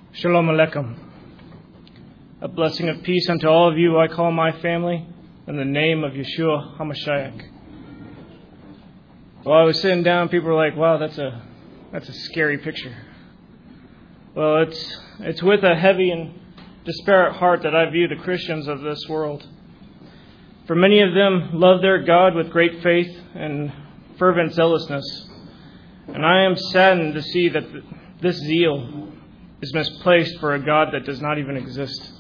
Shalom Aleichem. A blessing of peace unto all of you I call my family in the name of Yeshua HaMashiach. While I was sitting down, people were like, wow, that's a scary picture. Well, it's with a heavy and disparate heart that I view the Christians of this world. For many of them love their God with great faith and fervent zealousness. And I am saddened to see that this zeal is misplaced for a God that does not even exist.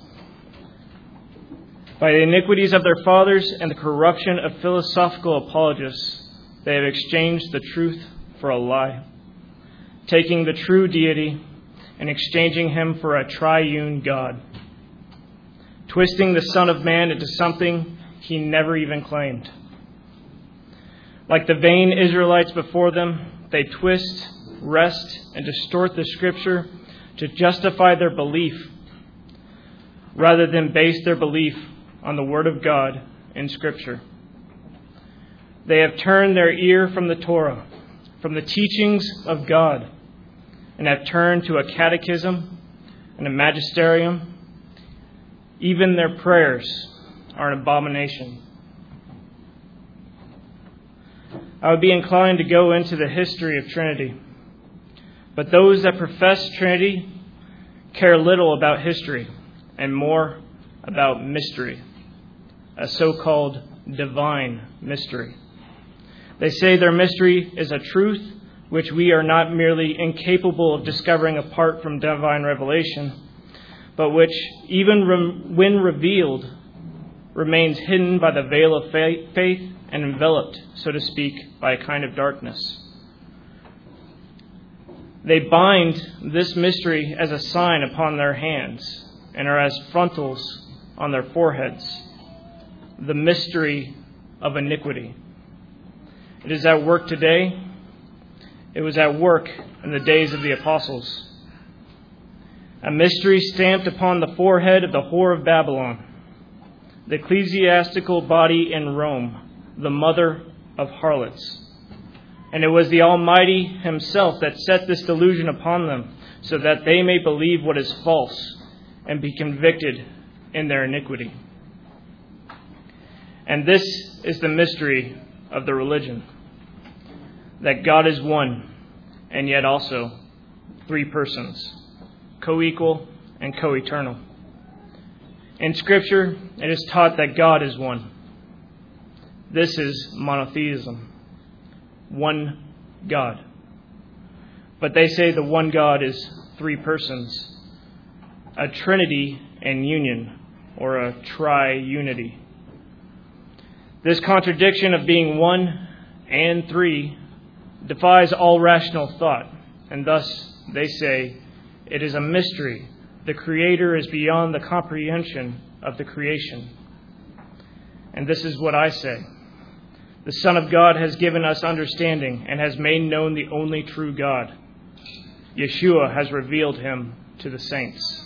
By the iniquities of their fathers and the corruption of philosophical apologists, they have exchanged the truth for a lie, taking the true deity and exchanging him for a triune God, twisting the Son of Man into something he never even claimed. Like the vain Israelites before them, they twist, wrest, and distort the Scripture to justify their belief, rather than base their belief on the Word of God in Scripture. They have turned their ear from the Torah, from the teachings of God, and have turned to a catechism and a magisterium. Even their prayers are an abomination. I would be inclined to go into the history of Trinity, but those that profess Trinity care little about history and more about mystery, a so-called divine mystery. They say their mystery is a truth which we are not merely incapable of discovering apart from divine revelation, but which, even when revealed, remains hidden by the veil of faith and enveloped, so to speak, by a kind of darkness. They bind this mystery as a sign upon their hands and are as frontals on their foreheads, the mystery of iniquity. It is at work today. It was at work in the days of the apostles. A mystery stamped upon the forehead of the whore of Babylon, the ecclesiastical body in Rome, the mother of harlots. And it was the Almighty himself that set this delusion upon them, so that they may believe what is false and be convicted in their iniquity. And this is the mystery of the religion, that God is one, and yet also three persons, co-equal and co-eternal. In Scripture, it is taught that God is one. This is monotheism. One God. But they say the one God is three persons, a trinity in union, or a triunity. This contradiction of being one and three defies all rational thought, and thus they say it is a mystery. The Creator is beyond the comprehension of the creation. And this is what I say. The Son of God has given us understanding and has made known the only true God. Yeshua has revealed him to the saints.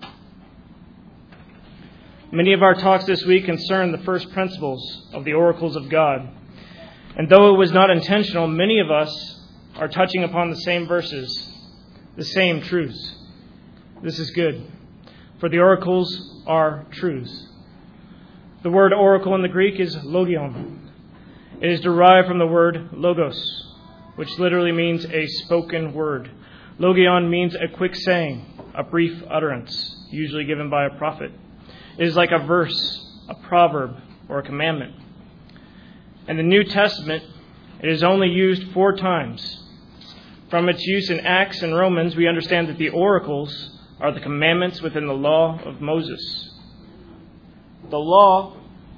Many of our talks this week concern the first principles of the oracles of God. And though it was not intentional, many of us are touching upon the same verses, the same truths. This is good, for the oracles are truths. The word oracle in the Greek is logion. It is derived from the word logos, which literally means a spoken word. Logion means a quick saying, a brief utterance, usually given by a prophet. It is like a verse, a proverb, or a commandment. In the New Testament, it is only used 4 times. From its use in Acts and Romans, we understand that the oracles are the commandments within the law of Moses. The law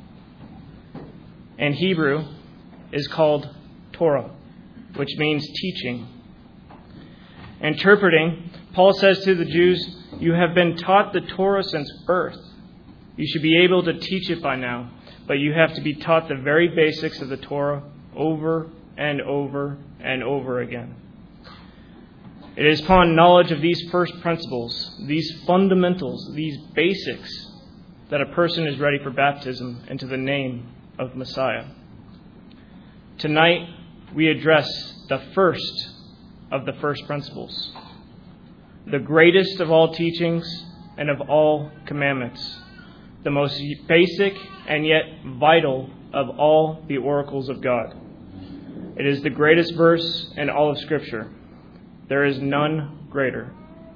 in Hebrew is called Torah, which means teaching. Interpreting, Paul says to the Jews, "You have been taught the Torah since birth. You should be able to teach it by now, but you have to be taught the very basics of the Torah over and over and over again." It is upon knowledge of these first principles, these fundamentals, these basics, that a person is ready for baptism into the name of Messiah. Tonight, we address the first of the first principles, the greatest of all teachings and of all commandments, the most basic and yet vital of all the oracles of God. It is the greatest verse in all of Scripture. There is none greater.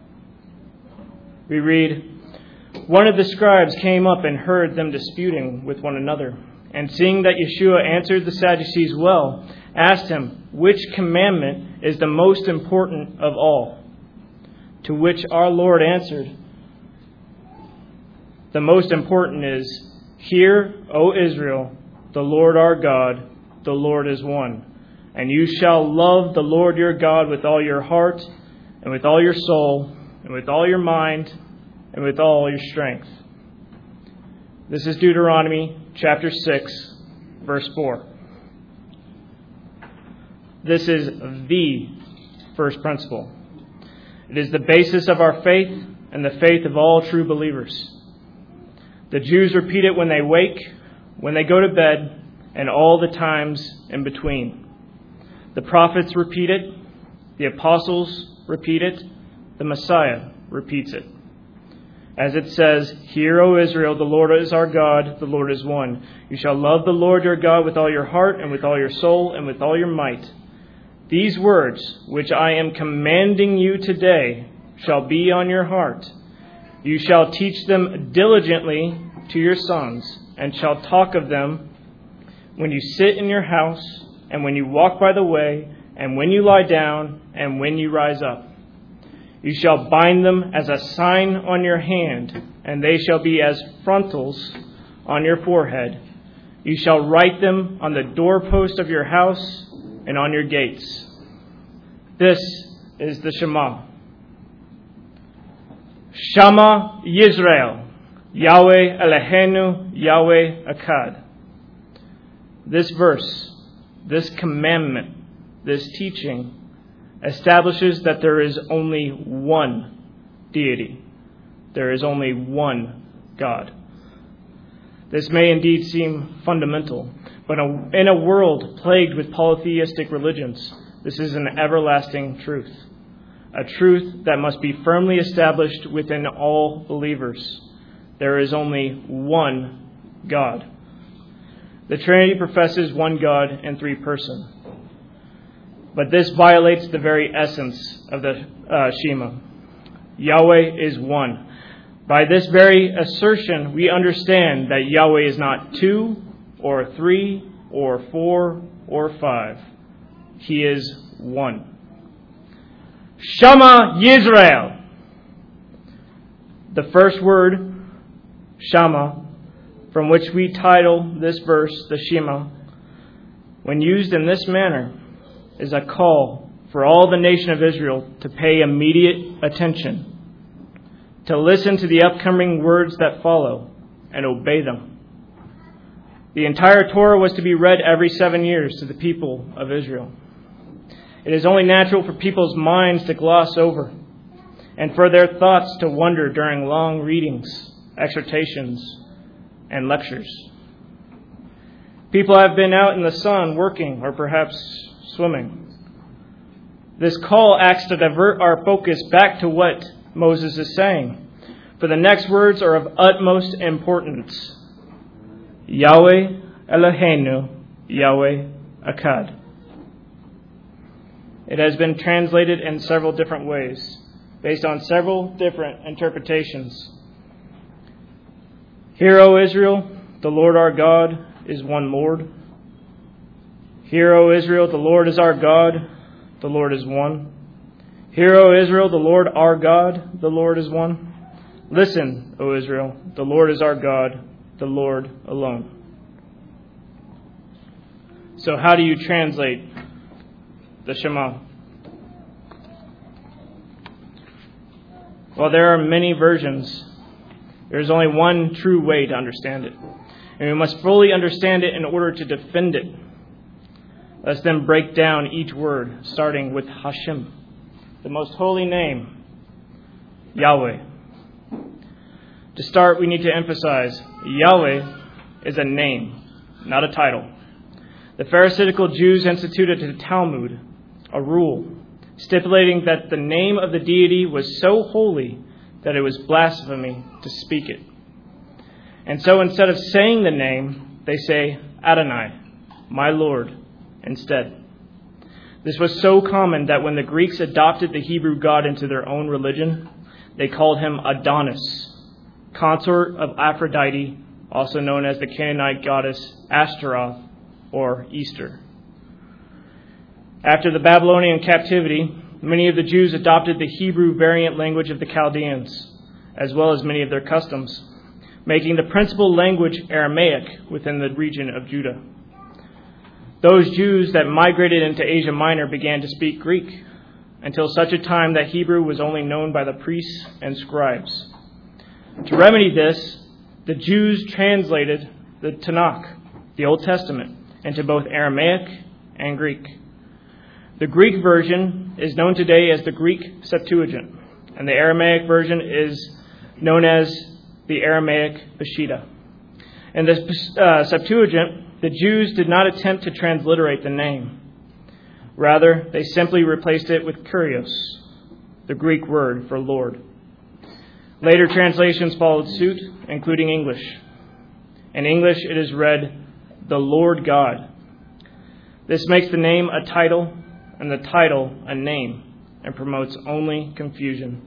We read, "One of the scribes came up and heard them disputing with one another, and seeing that Yeshua answered the Sadducees well, asked him, 'Which commandment is the most important of all?' To which our Lord answered, 'The most important is, Hear, O Israel, the Lord our God, the Lord is one. And you shall love the Lord your God with all your heart, and with all your soul, and with all your mind, and with all your strength.'" This is Deuteronomy chapter 6, verse 4. This is the first principle. It is the basis of our faith and the faith of all true believers. The Jews repeat it when they wake, when they go to bed, and all the times in between. The prophets repeat it, the apostles repeat it, the Messiah repeats it. As it says, "Hear, O Israel, the Lord is our God, the Lord is one. You shall love the Lord your God with all your heart and with all your soul and with all your might. These words, which I am commanding you today, shall be on your heart. You shall teach them diligently to your sons, and shall talk of them when you sit in your house, and when you walk by the way, and when you lie down, and when you rise up. You shall bind them as a sign on your hand, and they shall be as frontals on your forehead. You shall write them on the doorpost of your house and on your gates." This is the Shema. Shama Yisrael, Yahweh Eloheinu, Yahweh Echad. This verse, this commandment, this teaching establishes that there is only one deity. There is only one God. This may indeed seem fundamental, but in a world plagued with polytheistic religions, this is an everlasting truth, a truth that must be firmly established within all believers. There is only one God. The Trinity professes one God in three persons. But this violates the very essence of the Shema. Yahweh is one. By this very assertion, we understand that Yahweh is not two or three or four or five. He is one. Shama Yisrael. The first word, Shama, from which we title this verse the Shema, when used in this manner, is a call for all the nation of Israel to pay immediate attention, to listen to the upcoming words that follow and obey them. The entire Torah was to be read every 7 years to the people of Israel. It is only natural for people's minds to gloss over and for their thoughts to wander during long readings, exhortations, and lectures. People have been out in the sun working or perhaps swimming. This call acts to divert our focus back to what Moses is saying, for the next words are of utmost importance. Yahweh Eloheinu, Yahweh Echad. It has been translated in several different ways, based on several different interpretations. Hear, O Israel, the Lord our God is one Lord. Hear, O Israel, the Lord is our God, the Lord is one. Hear, O Israel, the Lord our God, the Lord is one. Listen, O Israel, the Lord is our God, the Lord alone. So how do you translate the Shema? Well, there are many versions. There is only one true way to understand it, and we must fully understand it in order to defend it. Let's then break down each word, starting with Hashem, the most holy name, Yahweh. To start, we need to emphasize Yahweh is a name, not a title. The Pharisaical Jews instituted a Talmud, a rule, stipulating that the name of the deity was so holy that it was blasphemy to speak it. And so instead of saying the name, they say Adonai, my Lord, instead. This was so common that when the Greeks adopted the Hebrew god into their own religion, they called him Adonis, consort of Aphrodite, also known as the Canaanite goddess Ashtaroth or Easter. After the Babylonian captivity, many of the Jews adopted the Hebrew variant language of the Chaldeans, as well as many of their customs, making the principal language Aramaic within the region of Judah. Those Jews that migrated into Asia Minor began to speak Greek, until such a time that Hebrew was only known by the priests and scribes. To remedy this, the Jews translated the Tanakh, the Old Testament, into both Aramaic and Greek. The Greek version is known today as the Greek Septuagint, and the Aramaic version is known as the Aramaic Peshitta. In the Septuagint, the Jews did not attempt to transliterate the name. Rather, they simply replaced it with Kyrios, the Greek word for Lord. Later translations followed suit, including English. In English, it is read, the Lord God. This makes the name a title and the title a name and promotes only confusion.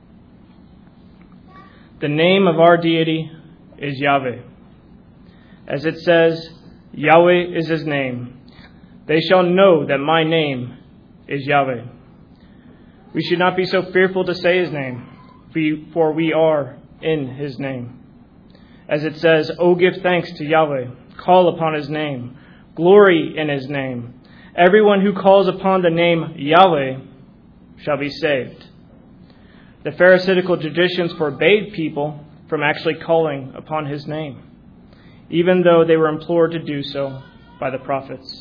The name of our deity is Yahweh. As it says, Yahweh is his name. They shall know that my name is Yahweh. We should not be so fearful to say his name, for we are in his name. As it says, O give thanks to Yahweh, call upon his name, glory in his name. Everyone who calls upon the name Yahweh shall be saved. The Pharisaical traditions forbade people from actually calling upon his name, even though they were implored to do so by the prophets.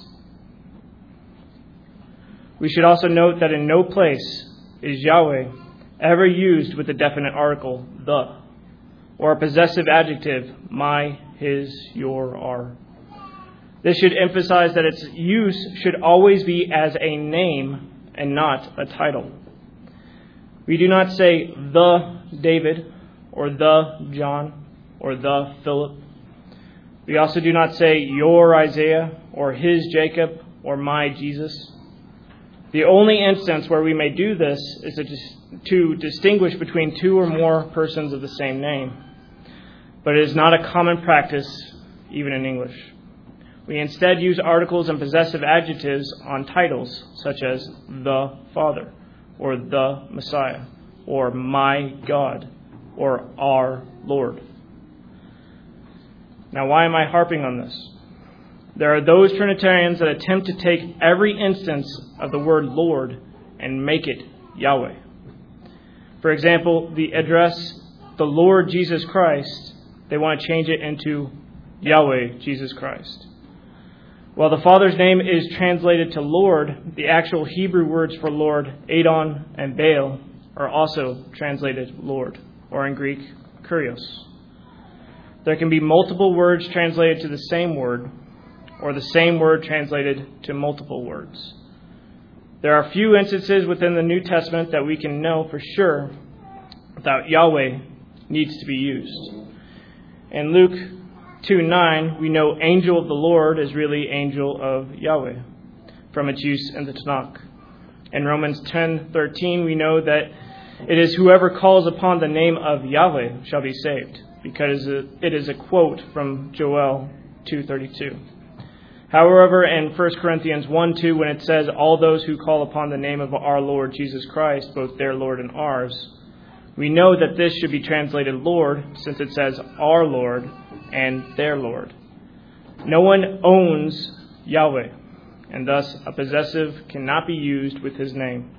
We should also note that in no place is Yahweh ever used with the definite article, the, or a possessive adjective, my, his, your, our. This should emphasize that its use should always be as a name and not a title. We do not say the David or the John or the Philip. We also do not say your Isaiah or his Jacob or my Jesus. The only instance where we may do this is to distinguish between two or more persons of the same name. But it is not a common practice, even in English. We instead use articles and possessive adjectives on titles, such as the Father, or the Messiah, or my God, or our Lord. Now, why am I harping on this? There are those Trinitarians that attempt to take every instance of the word Lord and make it Yahweh. For example, the address, the Lord Jesus Christ, they want to change it into Yahweh Jesus Christ. While the Father's name is translated to Lord, the actual Hebrew words for Lord, Adon and Baal, are also translated Lord, or in Greek, Kyrios. There can be multiple words translated to the same word, or the same word translated to multiple words. There are few instances within the New Testament that we can know for sure that Yahweh needs to be used. In Luke 2:9, we know angel of the Lord is really angel of Yahweh from its use in the Tanakh. In Romans 10:13, we know that it is whoever calls upon the name of Yahweh shall be saved, because it is a quote from Joel 2:32. However, in 1 Corinthians 1:2, when it says, all those who call upon the name of our Lord Jesus Christ, both their Lord and ours, we know that this should be translated Lord, since it says our Lord and their Lord. No one owns Yahweh, and thus a possessive cannot be used with his name.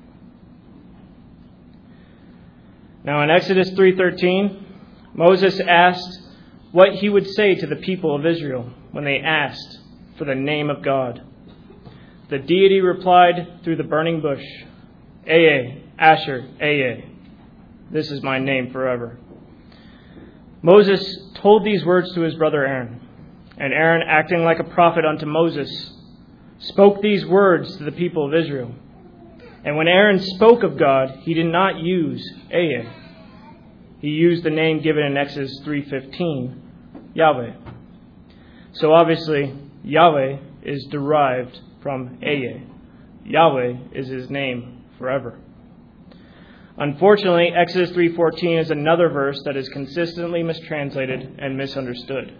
Now in Exodus 3:13, Moses asked what he would say to the people of Israel when they asked for the name of God. The deity replied through the burning bush, Eye, Asher, Eye. This is my name forever. Moses told these words to his brother Aaron, and Aaron, acting like a prophet unto Moses, spoke these words to the people of Israel. And when Aaron spoke of God, he did not use Eye. He used the name given in Exodus 3:15, Yahweh. So obviously, Yahweh is derived from Eye. Yahweh is his name forever. Unfortunately, Exodus 3:14 is another verse that is consistently mistranslated and misunderstood.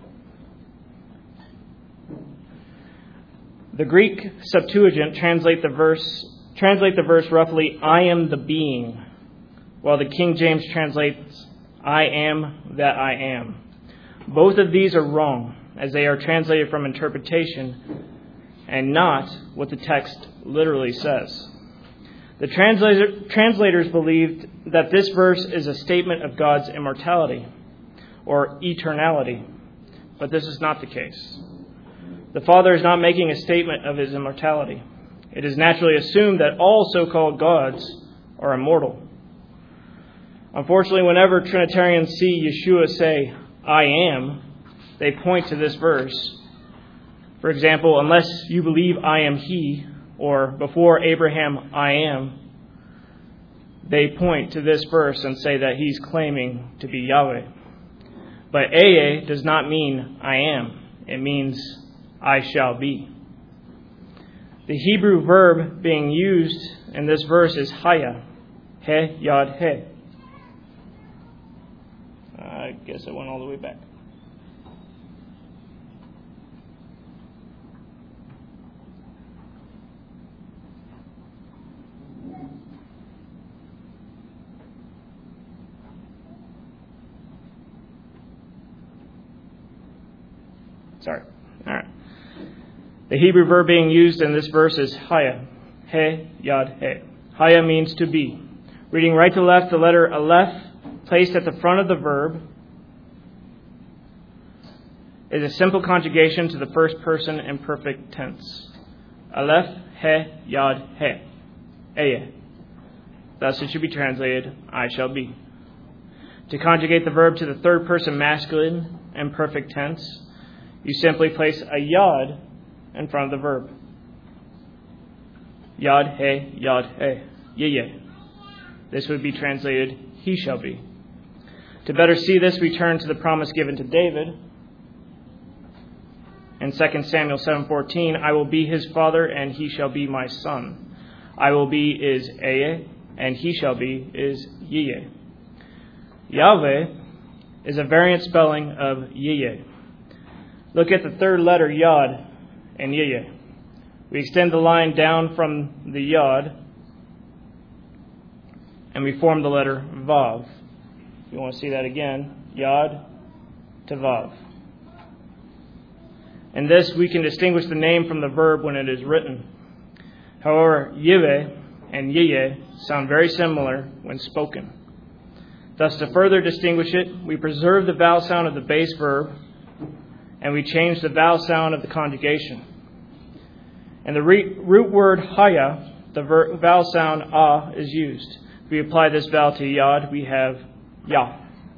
The Greek Septuagint translate the verse roughly, I am the being, while the King James translates, I am that I am. Both of these are wrong, as they are translated from interpretation and not what the text literally says. The translators believed that this verse is a statement of God's immortality or eternality, but this is not the case. The Father is not making a statement of his immortality. It is naturally assumed that all so-called gods are immortal. Unfortunately, whenever Trinitarians see Yeshua say, I am, they point to this verse. For example, unless you believe I am he, or before Abraham I am, they point to this verse and say that he's claiming to be Yahweh. But Eye does not mean I am. It means I shall be. The Hebrew verb being used in this verse is Haya. He, Yod, He. I guess it went all the way back. Sorry. All right. The Hebrew verb being used in this verse is Haya. He, Yod, He. Haya means to be. Reading right to left, the letter Aleph placed at the front of the verb is a simple conjugation to the first person imperfect tense. Aleph, He, Yod, He. Eye. Thus it should be translated, I shall be. To conjugate the verb to the third person masculine imperfect tense, you simply place a yod in front of the verb. Yod, He, Yod, He. Yeh. This would be translated, he shall be. To better see this, we turn to the promise given to David. In 2 Samuel 7:14, I will be his father and he shall be my son. I will be is Eye and he shall be is Yeh. Yahweh is a variant spelling of Yeh. Look at the third letter Yod and Yeh. We extend the line down from the Yod and we form the letter Vav. If you want to see that again, Yod to Vav. In this, we can distinguish the name from the verb when it is written. However, Yiveh and Yeh sound very similar when spoken. Thus, to further distinguish it, we preserve the vowel sound of the base verb and we change the vowel sound of the conjugation. In the root word Haya, the vowel sound Ah is used. If we apply this vowel to Yod, we have Yah.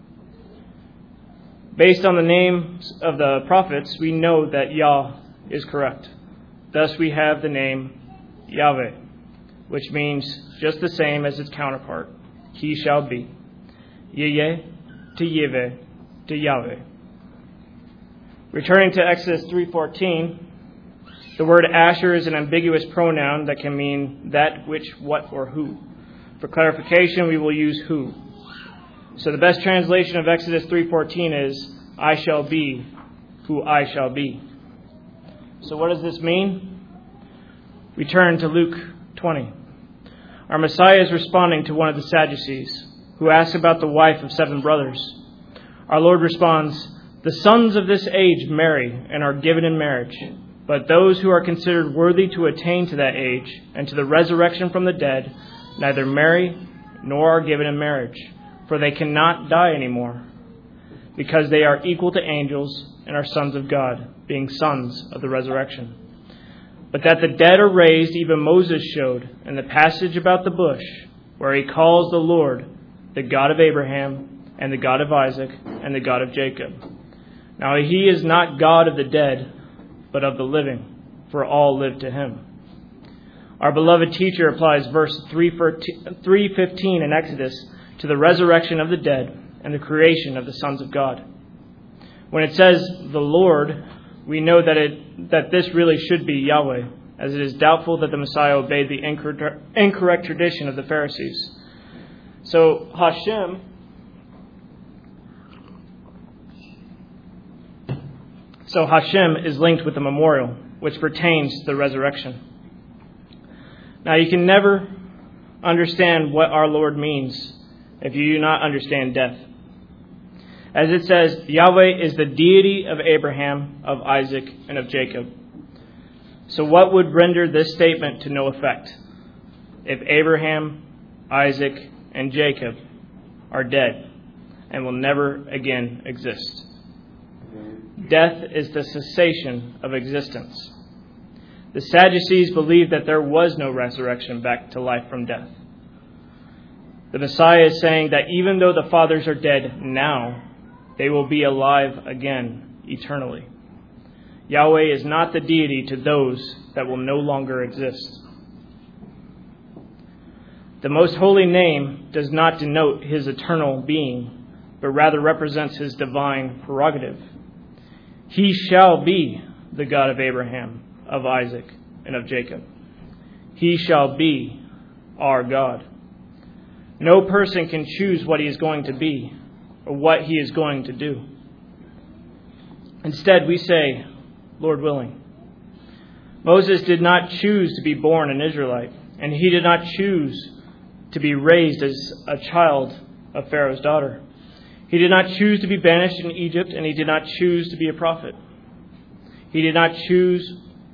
Based on the names of the prophets, we know that Yah is correct. Thus we have the name Yahweh, which means just the same as its counterpart, he shall be. Yeh to Yeveh to Yahweh. Returning to Exodus 3:14, the word Asher is an ambiguous pronoun that can mean that, which, what, or who. For clarification, we will use who. So the best translation of Exodus 3:14 is, I shall be who I shall be. So what does this mean? We turn to Luke 20. Our Messiah is responding to one of the Sadducees, who asks about the wife of 7 brothers. Our Lord responds, the sons of this age marry and are given in marriage, but those who are considered worthy to attain to that age and to the resurrection from the dead neither marry nor are given in marriage, for they cannot die anymore, because they are equal to angels and are sons of God, being sons of the resurrection. But that the dead are raised, even Moses showed in the passage about the bush, where he calls the Lord the God of Abraham and the God of Isaac and the God of Jacob. Now he is not God of the dead, but of the living, for all live to him. Our beloved teacher applies verse 3:15 in Exodus to the resurrection of the dead and the creation of the sons of God. When it says the Lord, we know that this really should be Yahweh, as it is doubtful that the Messiah obeyed the incorrect tradition of the Pharisees. So Hashem is linked with the memorial, which pertains to the resurrection. Now, you can never understand what our Lord means if you do not understand death. As it says, Yahweh is the deity of Abraham, of Isaac, and of Jacob. So what would render this statement to no effect if Abraham, Isaac, and Jacob are dead and will never again exist? Death is the cessation of existence. The Sadducees believed that there was no resurrection back to life from death. The Messiah is saying that even though the fathers are dead now, they will be alive again eternally. Yahweh is not the deity to those that will no longer exist. The most holy name does not denote his eternal being, but rather represents his divine prerogative. He shall be the God of Abraham, of Isaac, and of Jacob. He shall be our God. No person can choose what he is going to be or what he is going to do. Instead, we say, Lord willing. Moses did not choose to be born an Israelite, and he did not choose to be raised as a child of Pharaoh's daughter. He did not choose to be banished in Egypt, and he did not choose to be a prophet. He did not choose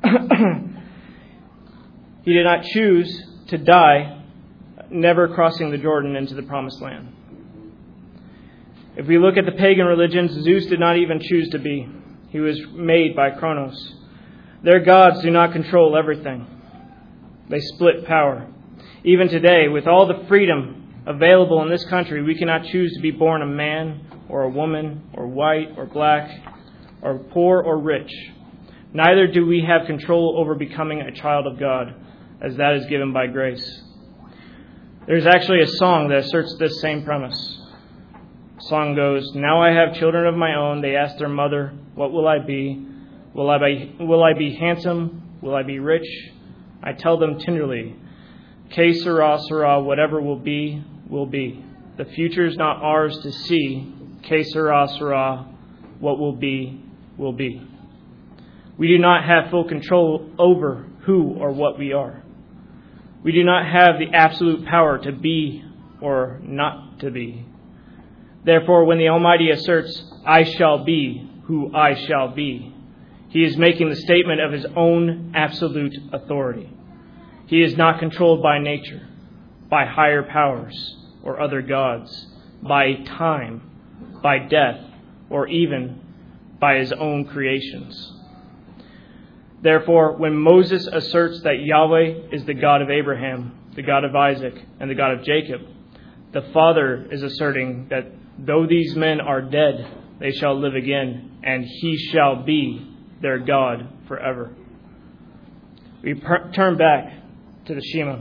to die, never crossing the Jordan into the promised land. If we look at the pagan religions, Zeus did not even choose to be. He was made by Kronos. Their gods do not control everything. They split power. Even today, with all the freedom available in this country, we cannot choose to be born a man or a woman or white or black or poor or rich. Neither do we have control over becoming a child of God, as that is given by grace. There's actually a song that asserts this same premise. The song goes, "Now I have children of my own. They ask their mother, what will I be? Will I be handsome? Will I be rich? I tell them tenderly, que sera, sera, whatever will be, will be. The future is not ours to see. Que sera, sera, what will be, will be." We do not have full control over who or what we are. We do not have the absolute power to be or not to be. Therefore, when the Almighty asserts, "I shall be who I shall be," he is making the statement of his own absolute authority. He is not controlled by nature, by higher powers or other gods, by time, by death, or even by his own creations. Therefore, when Moses asserts that Yahweh is the God of Abraham, the God of Isaac, and the God of Jacob, the Father is asserting that though these men are dead, they shall live again, and he shall be their God forever. We turn back to the Shema.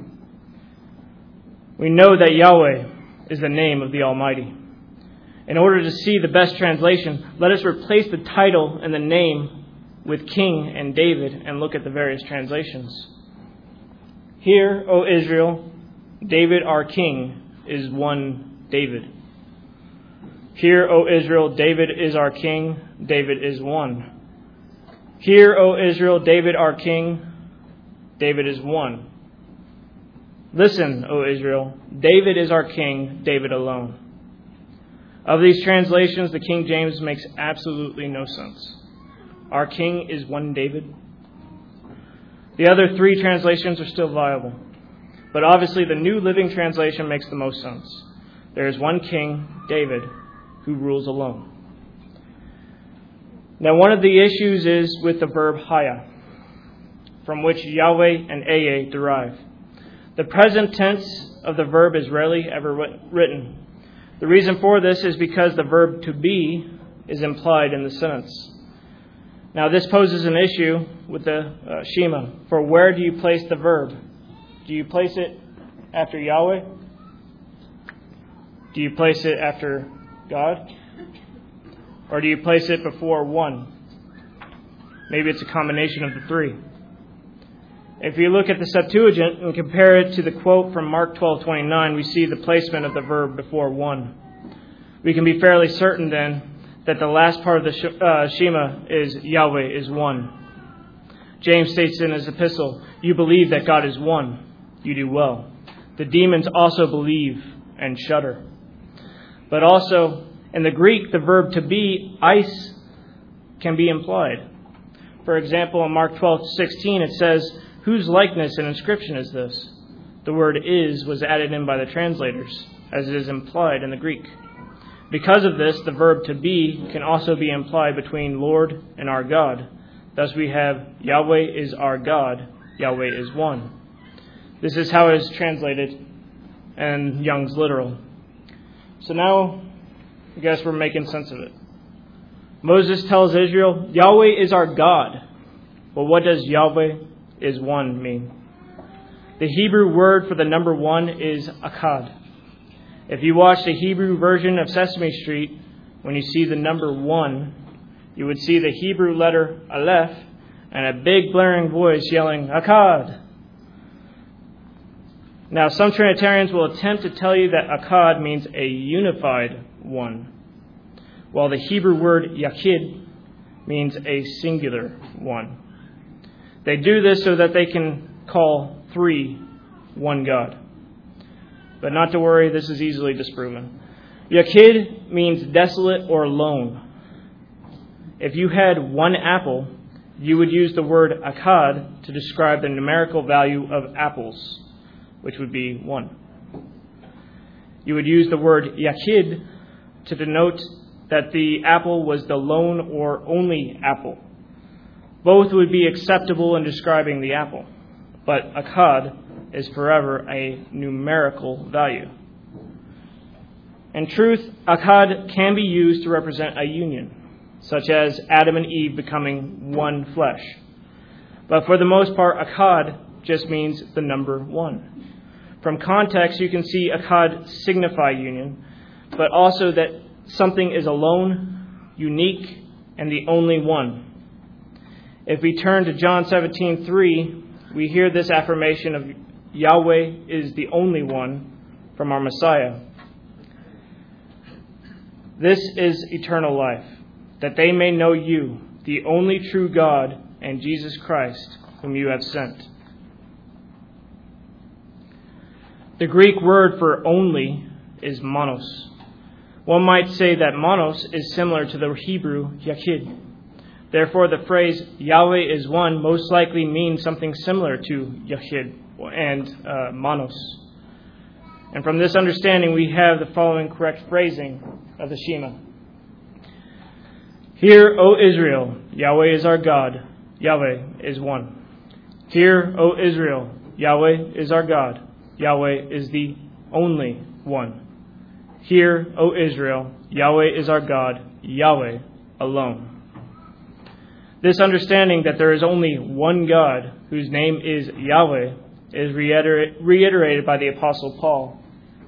We know that Yahweh is the name of the Almighty. In order to see the best translation, let us replace the title and the name with King and David and look at the various translations. Hear, O Israel, David our King is one David. Hear, O Israel, David is our King, David is one. Hear, O Israel, David our King, David is one. Listen, O Israel, David is our King, David alone. Of these translations, the King James makes absolutely no sense. Our King is one David. The other three translations are still viable. But obviously the New Living Translation makes the most sense. There is one King, David, who rules alone. Now, one of the issues is with the verb haya, from which Yahweh and Eye derive. The present tense of the verb is rarely ever written. The reason for this is because the verb to be is implied in the sentence. Now this poses an issue with the Shema. For where do you place the verb? Do you place it after Yahweh? Do you place it after God? Or do you place it before one? Maybe it's a combination of the three. If you look at the Septuagint and compare it to the quote from Mark 12:29, we see the placement of the verb before one. We can be fairly certain then that the last part of the Shema is Yahweh is one. James states in his epistle, "You believe that God is one. You do well. The demons also believe and shudder." But also, in the Greek, the verb to be, eis, can be implied. For example, in Mark 12:16, it says, "Whose likeness and inscription is this?" The word is was added in by the translators, as it is implied in the Greek. Because of this, the verb to be can also be implied between Lord and our God. Thus we have Yahweh is our God, Yahweh is one. This is how it is translated in Young's Literal. So now, I guess we're making sense of it. Moses tells Israel, Yahweh is our God. Well, what does Yahweh is one mean? The Hebrew word for the number one is akkad. If you watch the Hebrew version of Sesame Street, when you see the number one, you would see the Hebrew letter aleph and a big blaring voice yelling, akkad. Now, some Trinitarians will attempt to tell you that akkad means a unified one, while the Hebrew word yachid means a singular one. They do this so that they can call three one God. But not to worry, this is easily disproven. Yachid means desolate or lone. If you had one apple, you would use the word akkad to describe the numerical value of apples, which would be one. You would use the word yachid to denote that the apple was the lone or only apple. Both would be acceptable in describing the apple, but akkad is forever a numerical value. In truth, akkad can be used to represent a union, such as Adam and Eve becoming one flesh. But for the most part, akkad just means the number one. From context, you can see akkad signify union, but also that something is alone, unique, and the only one. If we turn to John 17:3, we hear this affirmation of Yahweh is the only one from our Messiah. This is eternal life, that they may know you, the only true God, and Jesus Christ, whom you have sent. The Greek word for only is monos. One might say that monos is similar to the Hebrew yachid. Therefore, the phrase Yahweh is one most likely means something similar to yachid and monos. And from this understanding, we have the following correct phrasing of the Shema. Hear, O Israel, Yahweh is our God, Yahweh is one. Hear, O Israel, Yahweh is our God, Yahweh is the only one. Hear, O Israel, Yahweh is our God, Yahweh alone. This understanding that there is only one God, whose name is Yahweh, is reiterated by the Apostle Paul.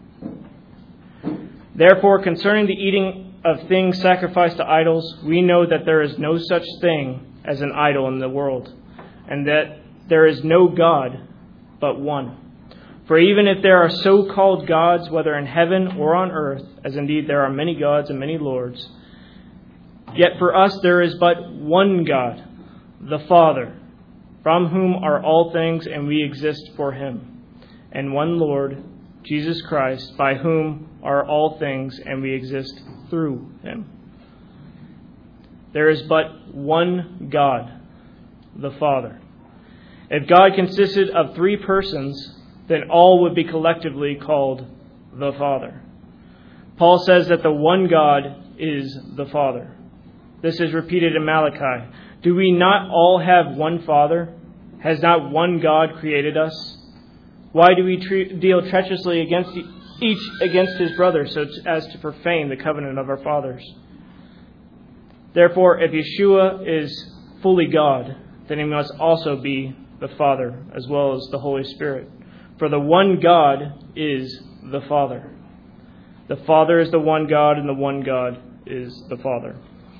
Therefore, concerning the eating of things sacrificed to idols, we know that there is no such thing as an idol in the world, and that there is no God but one. For even if there are so-called gods, whether in heaven or on earth, as indeed there are many gods and many lords, yet for us there is but one God, the Father, from whom are all things, and we exist for him, and one Lord, Jesus Christ, by whom are all things, and we exist through him. There is but one God, the Father. If God consisted of three persons, then all would be collectively called the Father. Paul says that the one God is the Father. This is repeated in Malachi. Do we not all have one Father? Has not one God created us? Why do we deal treacherously against each against his brother, so as to profane the covenant of our fathers? Therefore, if Yeshua is fully God, then he must also be the Father as well as the Holy Spirit. For the one God is the Father. The Father is the one God, and the one God is the Father.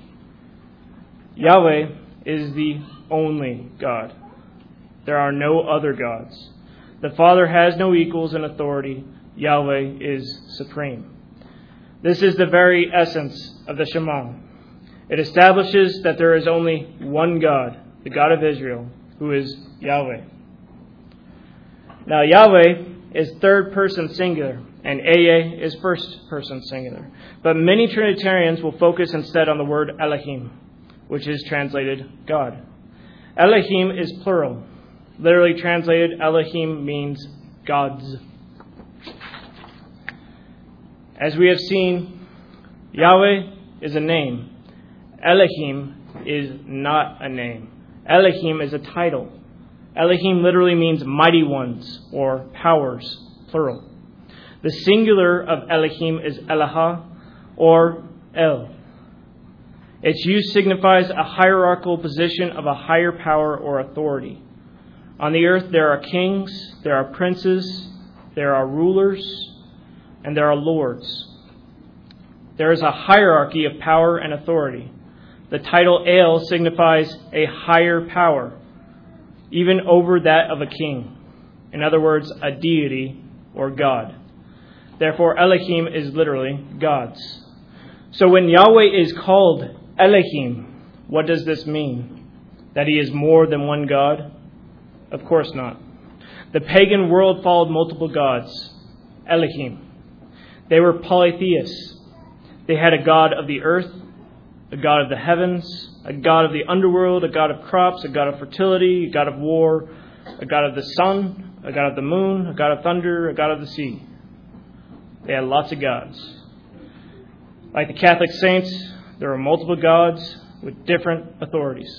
Yahweh is the only God. There are no other gods. The Father has no equals in authority. Yahweh is supreme. This is the very essence of the Shema. It establishes that there is only one God, the God of Israel, who is Yahweh. Now, Yahweh is third person singular, and Ehyeh is first person singular. But many Trinitarians will focus instead on the word Elohim, which is translated God. Elohim is plural. Literally translated, Elohim means gods. As we have seen, Yahweh is a name. Elohim is not a name. Elohim is a title. Elohim literally means mighty ones or powers, plural. The singular of Elohim is Elah or El. Its use signifies a hierarchical position of a higher power or authority. On the earth there are kings, there are princes, there are rulers, and there are lords. There is a hierarchy of power and authority. The title El signifies a higher power, even over that of a king. In other words, a deity or God. Therefore, Elohim is literally gods. So when Yahweh is called Elohim, what does this mean? That he is more than one God? Of course not. The pagan world followed multiple gods, Elohim. They were polytheists. They had a god of the earth, a god of the heavens, a god of the underworld, a god of crops, a god of fertility, a god of war, a god of the sun, a god of the moon, a god of thunder, a god of the sea. They had lots of gods. Like the Catholic saints, there were multiple gods with different authorities.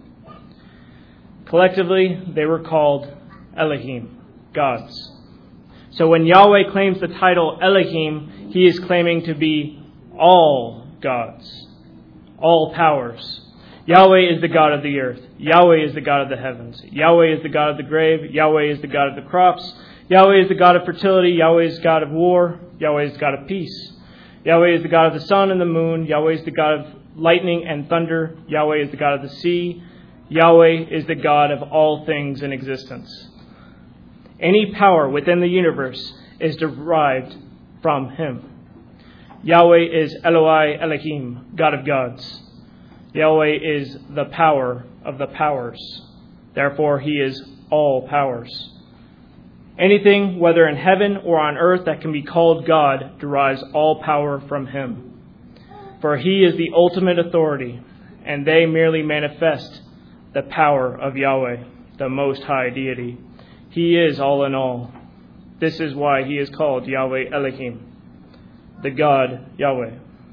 Collectively, they were called Elohim, gods. So when Yahweh claims the title Elohim, he is claiming to be all gods, all powers. Yahweh is the God of the earth. Yahweh is the God of the heavens. Yahweh is the God of the grave. Yahweh is the God of the crops. Yahweh is the God of fertility. Yahweh is the God of war. Yahweh is the God of peace. Yahweh is the God of the sun and the moon. Yahweh is the God of lightning and thunder. Yahweh is the God of the sea. Yahweh is the God of all things in existence. Any power within the universe is derived from him. Yahweh is Eloi Elohim, God of gods. Yahweh is the power of the powers. Therefore, he is all powers. Anything, whether in heaven or on earth, that can be called God derives all power from him. For he is the ultimate authority, and they merely manifest the power of Yahweh, the Most High Deity. He is all in all. This is why he is called Yahweh Elohim, the God Yahweh.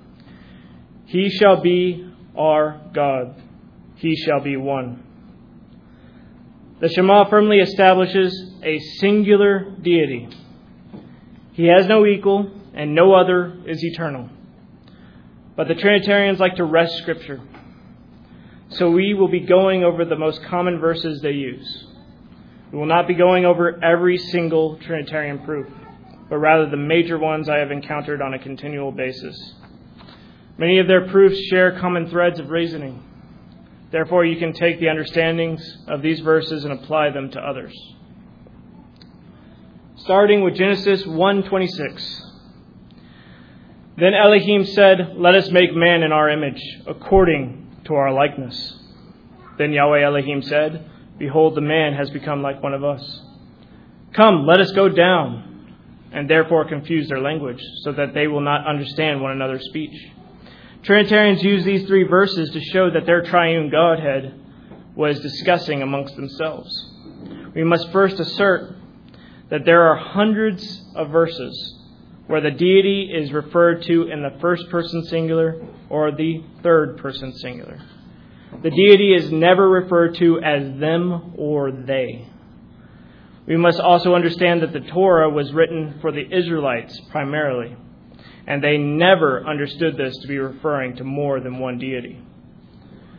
He shall be our God. He shall be one. The Shema firmly establishes a singular deity. He has no equal, and no other is eternal. But the Trinitarians like to wrest Scripture. So we will be going over the most common verses they use. We will not be going over every single Trinitarian proof, but rather the major ones I have encountered on a continual basis. Many of their proofs share common threads of reasoning. Therefore, you can take the understandings of these verses and apply them to others. Starting with Genesis 1:26. Then Elohim said, "Let us make man in our image, according to our likeness." Then Yahweh Elohim said, "Behold, the man has become like one of us. Come, let us go down," and therefore confuse their language, so that they will not understand one another's speech. Trinitarians use these three verses to show that their triune Godhead was discussing amongst themselves. We must first assert that there are hundreds of verses where the deity is referred to in the first person singular or the third person singular. The deity is never referred to as them or they. We must also understand that the Torah was written for the Israelites primarily, and they never understood this to be referring to more than one deity.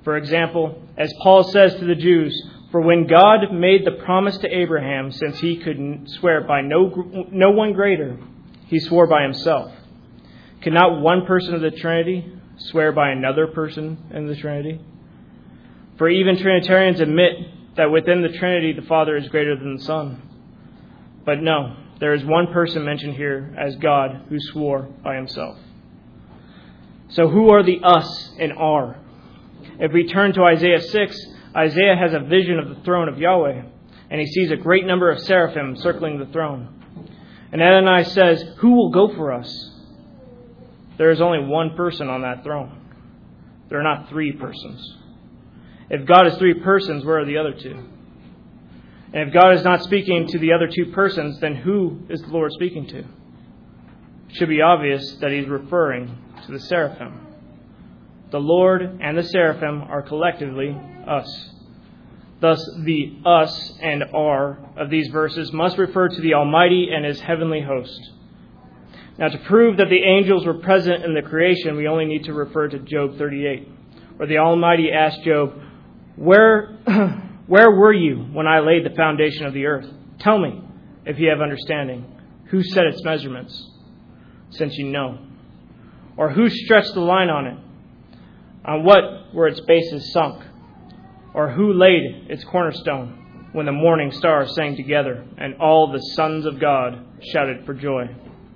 For example, as Paul says to the Jews, "For when God made the promise to Abraham, since he could swear by no one greater, he swore by himself. Can not one person of the Trinity swear by another person in the Trinity? For even Trinitarians admit that within the Trinity the Father is greater than the Son. But no, there is one person mentioned here as God who swore by himself." So who are the us and our? If we turn to Isaiah 6, Isaiah has a vision of the throne of Yahweh, and he sees a great number of seraphim circling the throne. And Adonai says, "Who will go for us?" There is only one person on that throne. There are not three persons. If God is three persons, where are the other two? And if God is not speaking to the other two persons, then who is the Lord speaking to? It should be obvious that he's referring to the seraphim. The Lord and the seraphim are collectively us. Thus, the us and our of these verses must refer to the Almighty and his heavenly host. Now, to prove that the angels were present in the creation, we only need to refer to Job 38, where the Almighty asked Job, Where were you when I laid the foundation of the earth? Tell me, if you have understanding, who set its measurements, since you know? Or who stretched the line on it? On what were its bases sunk? Or who laid its cornerstone when the morning stars sang together and all the sons of God shouted for joy?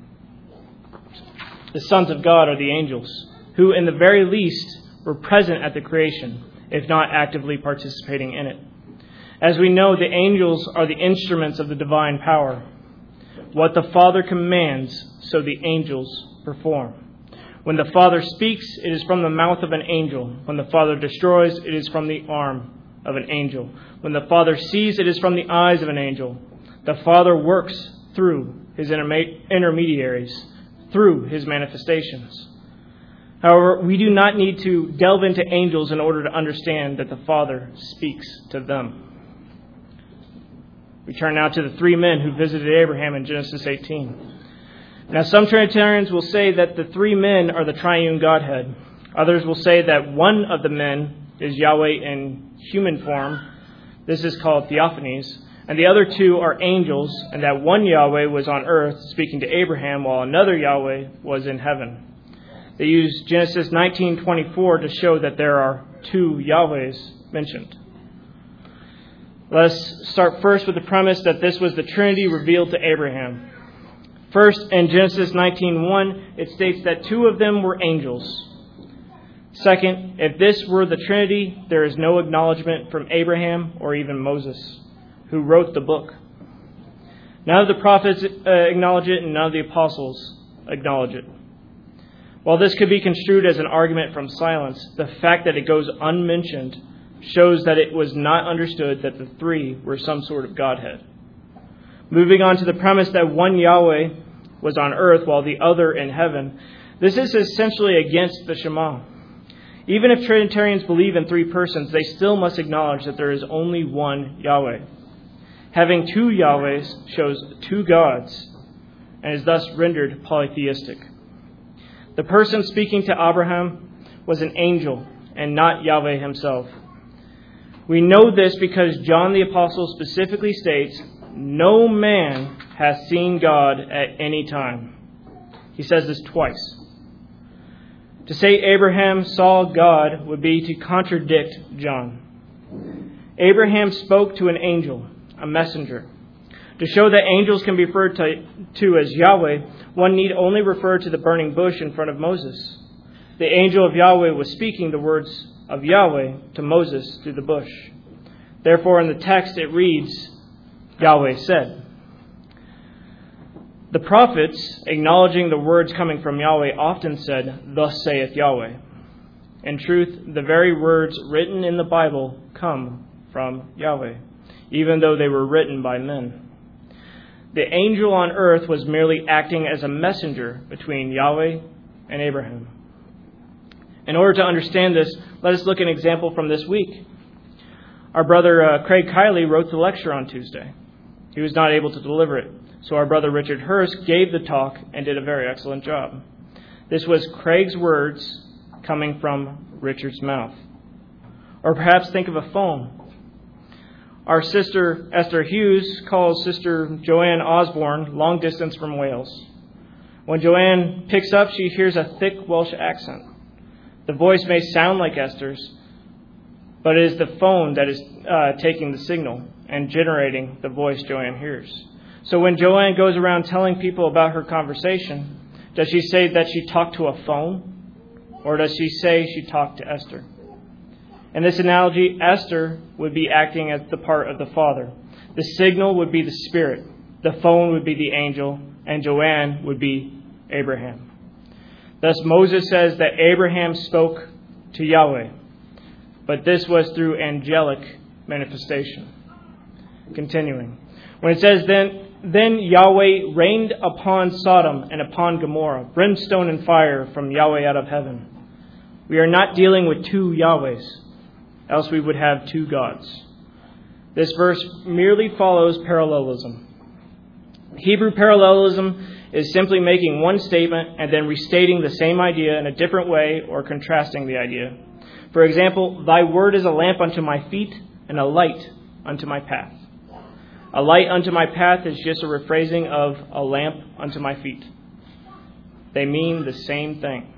The sons of God are the angels, who in the very least were present at the creation, if not actively participating in it. As we know, the angels are the instruments of the divine power. What the Father commands, so the angels perform. When the Father speaks, it is from the mouth of an angel. When the Father destroys, it is from the arm of an angel. When the Father sees, it is from the eyes of an angel. The Father works through his intermediaries, through his manifestations. However, we do not need to delve into angels in order to understand that the Father speaks to them. We turn now to the three men who visited Abraham in Genesis 18. Now, some Trinitarians will say that the three men are the triune Godhead. Others will say that one of the men is Yahweh in human form. This is called theophanies. And the other two are angels, and that one Yahweh was on earth speaking to Abraham, while another Yahweh was in heaven. They use Genesis 19:24 to show that there are two Yahwehs mentioned. Let's start first with the premise that this was the Trinity revealed to Abraham. First, in Genesis 19:1, it states that two of them were angels. Second, if this were the Trinity, there is no acknowledgement from Abraham or even Moses, who wrote the book. None of the prophets acknowledge it, and none of the apostles acknowledge it. While this could be construed as an argument from silence, the fact that it goes unmentioned shows that it was not understood that the three were some sort of Godhead. Moving on to the premise that one Yahweh was on earth while the other in heaven, this is essentially against the Shema. Even if Trinitarians believe in three persons, they still must acknowledge that there is only one Yahweh. Having two Yahwehs shows two gods and is thus rendered polytheistic. The person speaking to Abraham was an angel and not Yahweh himself. We know this because John the Apostle specifically states, "No man has seen God at any time." He says this twice. To say Abraham saw God would be to contradict John. Abraham spoke to an angel, a messenger. To show that angels can be referred to as Yahweh, one need only refer to the burning bush in front of Moses. The angel of Yahweh was speaking the words of Yahweh to Moses through the bush. Therefore, in the text it reads, Yahweh said. The prophets, acknowledging the words coming from Yahweh, often said, "Thus saith Yahweh." In truth, the very words written in the Bible come from Yahweh, even though they were written by men. The angel on earth was merely acting as a messenger between Yahweh and Abraham. In order to understand this, let us look at an example from this week. Our brother Craig Kiley wrote the lecture on Tuesday. He was not able to deliver it, so our brother Richard Hurst gave the talk and did a very excellent job. This was Craig's words coming from Richard's mouth. Or perhaps think of a phone. Our sister Esther Hughes calls Sister Joanne Osborne long distance from Wales. When Joanne picks up, she hears a thick Welsh accent. The voice may sound like Esther's, but it is the phone that is taking the signal and generating the voice Joanne hears. So when Joanne goes around telling people about her conversation, does she say that she talked to a phone? Or does she say she talked to Esther? In this analogy, Esther would be acting as the part of the Father. The signal would be the Spirit. The phone would be the angel. And Joanne would be Abraham. Thus Moses says that Abraham spoke to Yahweh. But this was through angelic manifestation. Continuing. When it says, Then Yahweh rained upon Sodom and upon Gomorrah, brimstone and fire from Yahweh out of heaven. We are not dealing with two Yahwehs, else we would have two gods. This verse merely follows parallelism. Hebrew parallelism is simply making one statement and then restating the same idea in a different way or contrasting the idea. For example, thy word is a lamp unto my feet and a light unto my path. A light unto my path is just a rephrasing of a lamp unto my feet. They mean the same thing.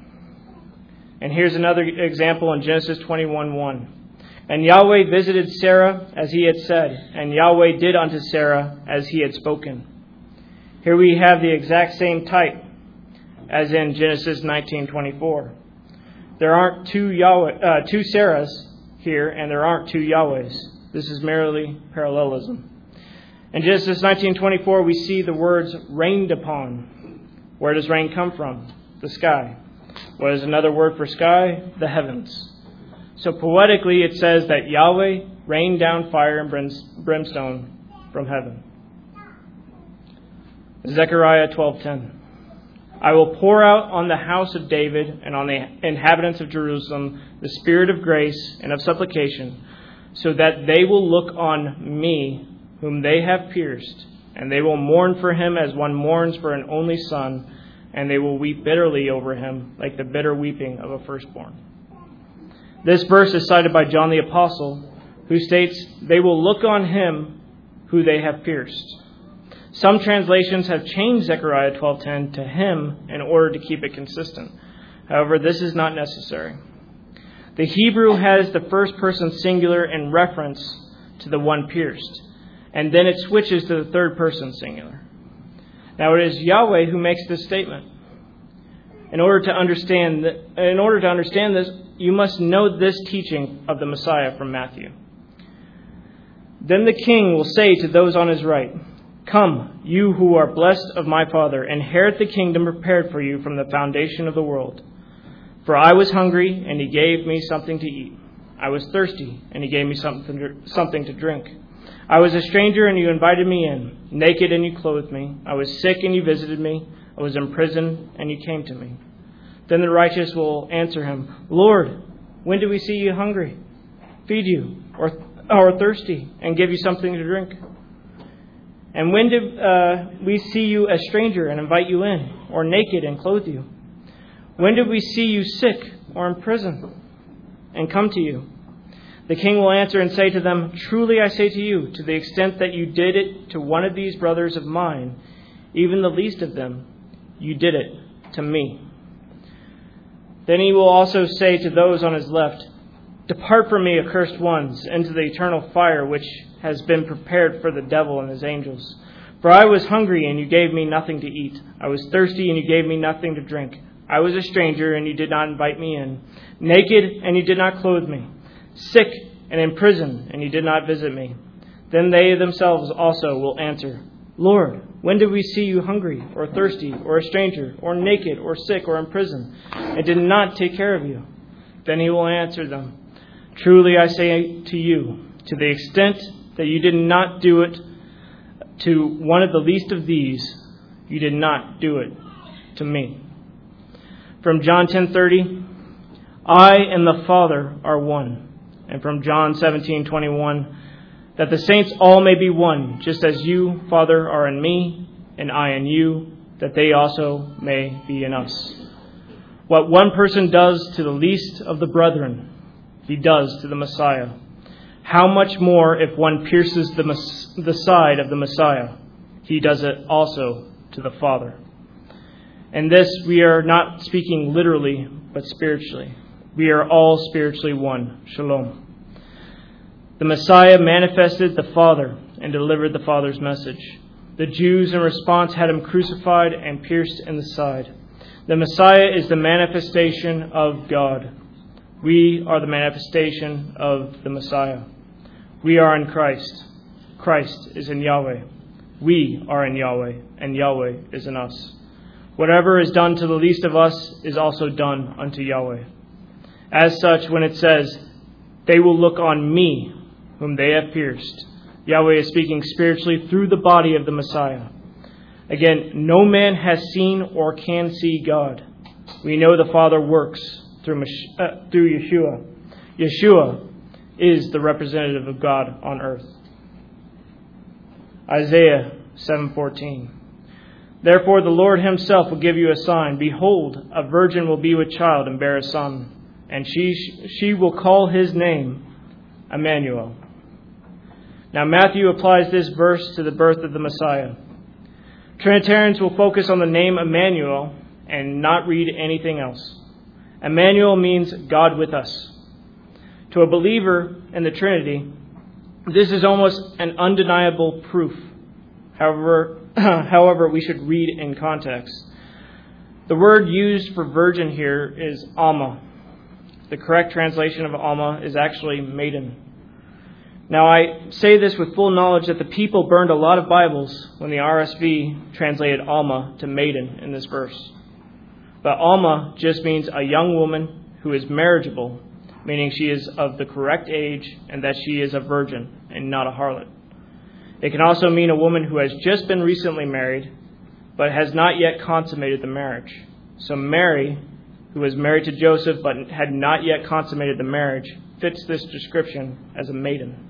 And here's another example in Genesis 21:1. And Yahweh visited Sarah as he had said, and Yahweh did unto Sarah as he had spoken. Here we have the exact same type as in Genesis 19:24. There aren't two Sarahs here, and there aren't two Yahwehs. This is merely parallelism. In Genesis 19:24, we see the words rained upon. Where does rain come from? The sky. What is another word for sky? The heavens. So poetically, it says that Yahweh rained down fire and brimstone from heaven. Zechariah 12:10. I will pour out on the house of David and on the inhabitants of Jerusalem the spirit of grace and of supplication, so that they will look on me, whom they have pierced, and they will mourn for him as one mourns for an only son, and they will weep bitterly over him, like the bitter weeping of a firstborn. This verse is cited by John the Apostle, who states, they will look on him who they have pierced. Some translations have changed Zechariah 12:10 to him in order to keep it consistent. However, this is not necessary. The Hebrew has the first person singular in reference to the one pierced, and then it switches to the third person singular. Now, it is Yahweh who makes this statement. In order to understand this, you must know this teaching of the Messiah from Matthew. Then the king will say to those on his right, Come, you who are blessed of my Father, inherit the kingdom prepared for you from the foundation of the world. For I was hungry, and he gave me something to eat. I was thirsty, and he gave me something to drink. I was a stranger, and you invited me in. Naked, and you clothed me. I was sick, and you visited me. I was in prison, and you came to me. Then the righteous will answer him, Lord, when did we see you hungry, feed you, or thirsty, and give you something to drink? And when did we see you a stranger and invite you in, or naked and clothe you? When did we see you sick or in prison and come to you? The king will answer and say to them, Truly I say to you, to the extent that you did it to one of these brothers of mine, even the least of them, you did it to me. Then he will also say to those on his left, Depart from me, accursed ones, into the eternal fire which has been prepared for the devil and his angels. For I was hungry, and you gave me nothing to eat. I was thirsty, and you gave me nothing to drink. I was a stranger, and you did not invite me in. Naked, and you did not clothe me. Sick and in prison, and you did not visit me. Then they themselves also will answer, Lord, when did we see you hungry, or thirsty, or a stranger, or naked, or sick, or in prison, and did not take care of you? Then he will answer them, Truly I say to you, to the extent that you did not do it to one of the least of these, you did not do it to me. From John 10:30, I and the Father are one. And from John 17:21, that the saints all may be one, just as you, Father, are in me, and I in you, that they also may be in us. What one person does to the least of the brethren, He does to the Messiah. How much more if one pierces the side of the Messiah? He does it also to the Father. And this we are not speaking literally, but spiritually. We are all spiritually one. Shalom. The Messiah manifested the Father and delivered the Father's message. The Jews in response had him crucified and pierced in the side. The Messiah is the manifestation of God. We are the manifestation of the Messiah. We are in Christ. Christ is in Yahweh. We are in Yahweh, and Yahweh is in us. Whatever is done to the least of us is also done unto Yahweh. As such, when it says, they will look on me, whom they have pierced, Yahweh is speaking spiritually through the body of the Messiah. Again, no man has seen or can see God. We know the Father works through Yeshua. Yeshua is the representative of God on earth. Isaiah 7:14. Therefore the Lord himself will give you a sign. Behold, a virgin will be with child and bear a son, and she will call his name Emmanuel. Now Matthew applies this verse to the birth of the Messiah. Trinitarians will focus on the name Emmanuel and not read anything else. Emmanuel means God with us. To a believer in the Trinity, this is almost an undeniable proof. However, we should read in context. The word used for virgin here is Alma. The correct translation of Alma is actually maiden. Now, I say this with full knowledge that the people burned a lot of Bibles when the RSV translated Alma to maiden in this verse. But Alma just means a young woman who is marriageable, meaning she is of the correct age and that she is a virgin and not a harlot. It can also mean a woman who has just been recently married, but has not yet consummated the marriage. So Mary, who was married to Joseph but had not yet consummated the marriage, fits this description as a maiden.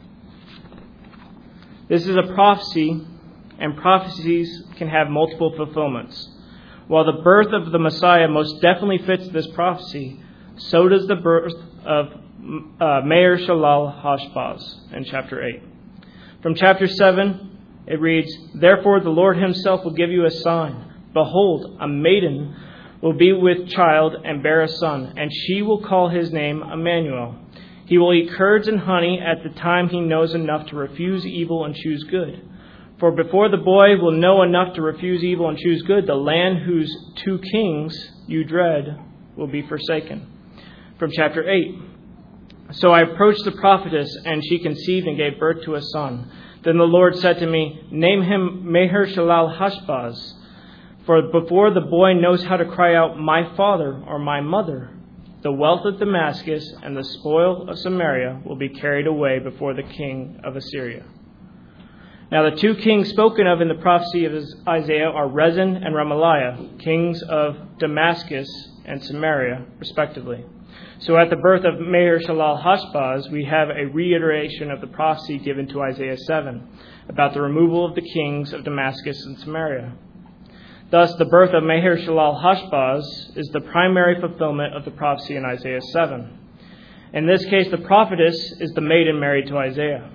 This is a prophecy, and prophecies can have multiple fulfillments. While the birth of the Messiah most definitely fits this prophecy, so does the birth of Meir Shalal Hashbaz in chapter 8. From chapter 7, it reads, Therefore the Lord himself will give you a sign. Behold, a maiden will be with child and bear a son, and she will call his name Emmanuel. He will eat curds and honey at the time he knows enough to refuse evil and choose good. For before the boy will know enough to refuse evil and choose good, the land whose 2 kings you dread will be forsaken. From chapter 8. So I approached the prophetess, and she conceived and gave birth to a son. Then the Lord said to me, Name him Meher Shalal Hashbaz, for before the boy knows how to cry out, My father or my mother, the wealth of Damascus and the spoil of Samaria will be carried away before the king of Assyria. Now the 2 kings spoken of in the prophecy of Isaiah are Rezin and Remaliah, kings of Damascus and Samaria, respectively. So at the birth of Meher Shalal Hashbaz, we have a reiteration of the prophecy given to Isaiah 7 about the removal of the kings of Damascus and Samaria. Thus, the birth of Meher Shalal Hashbaz is the primary fulfillment of the prophecy in Isaiah 7. In this case, the prophetess is the maiden married to Isaiah.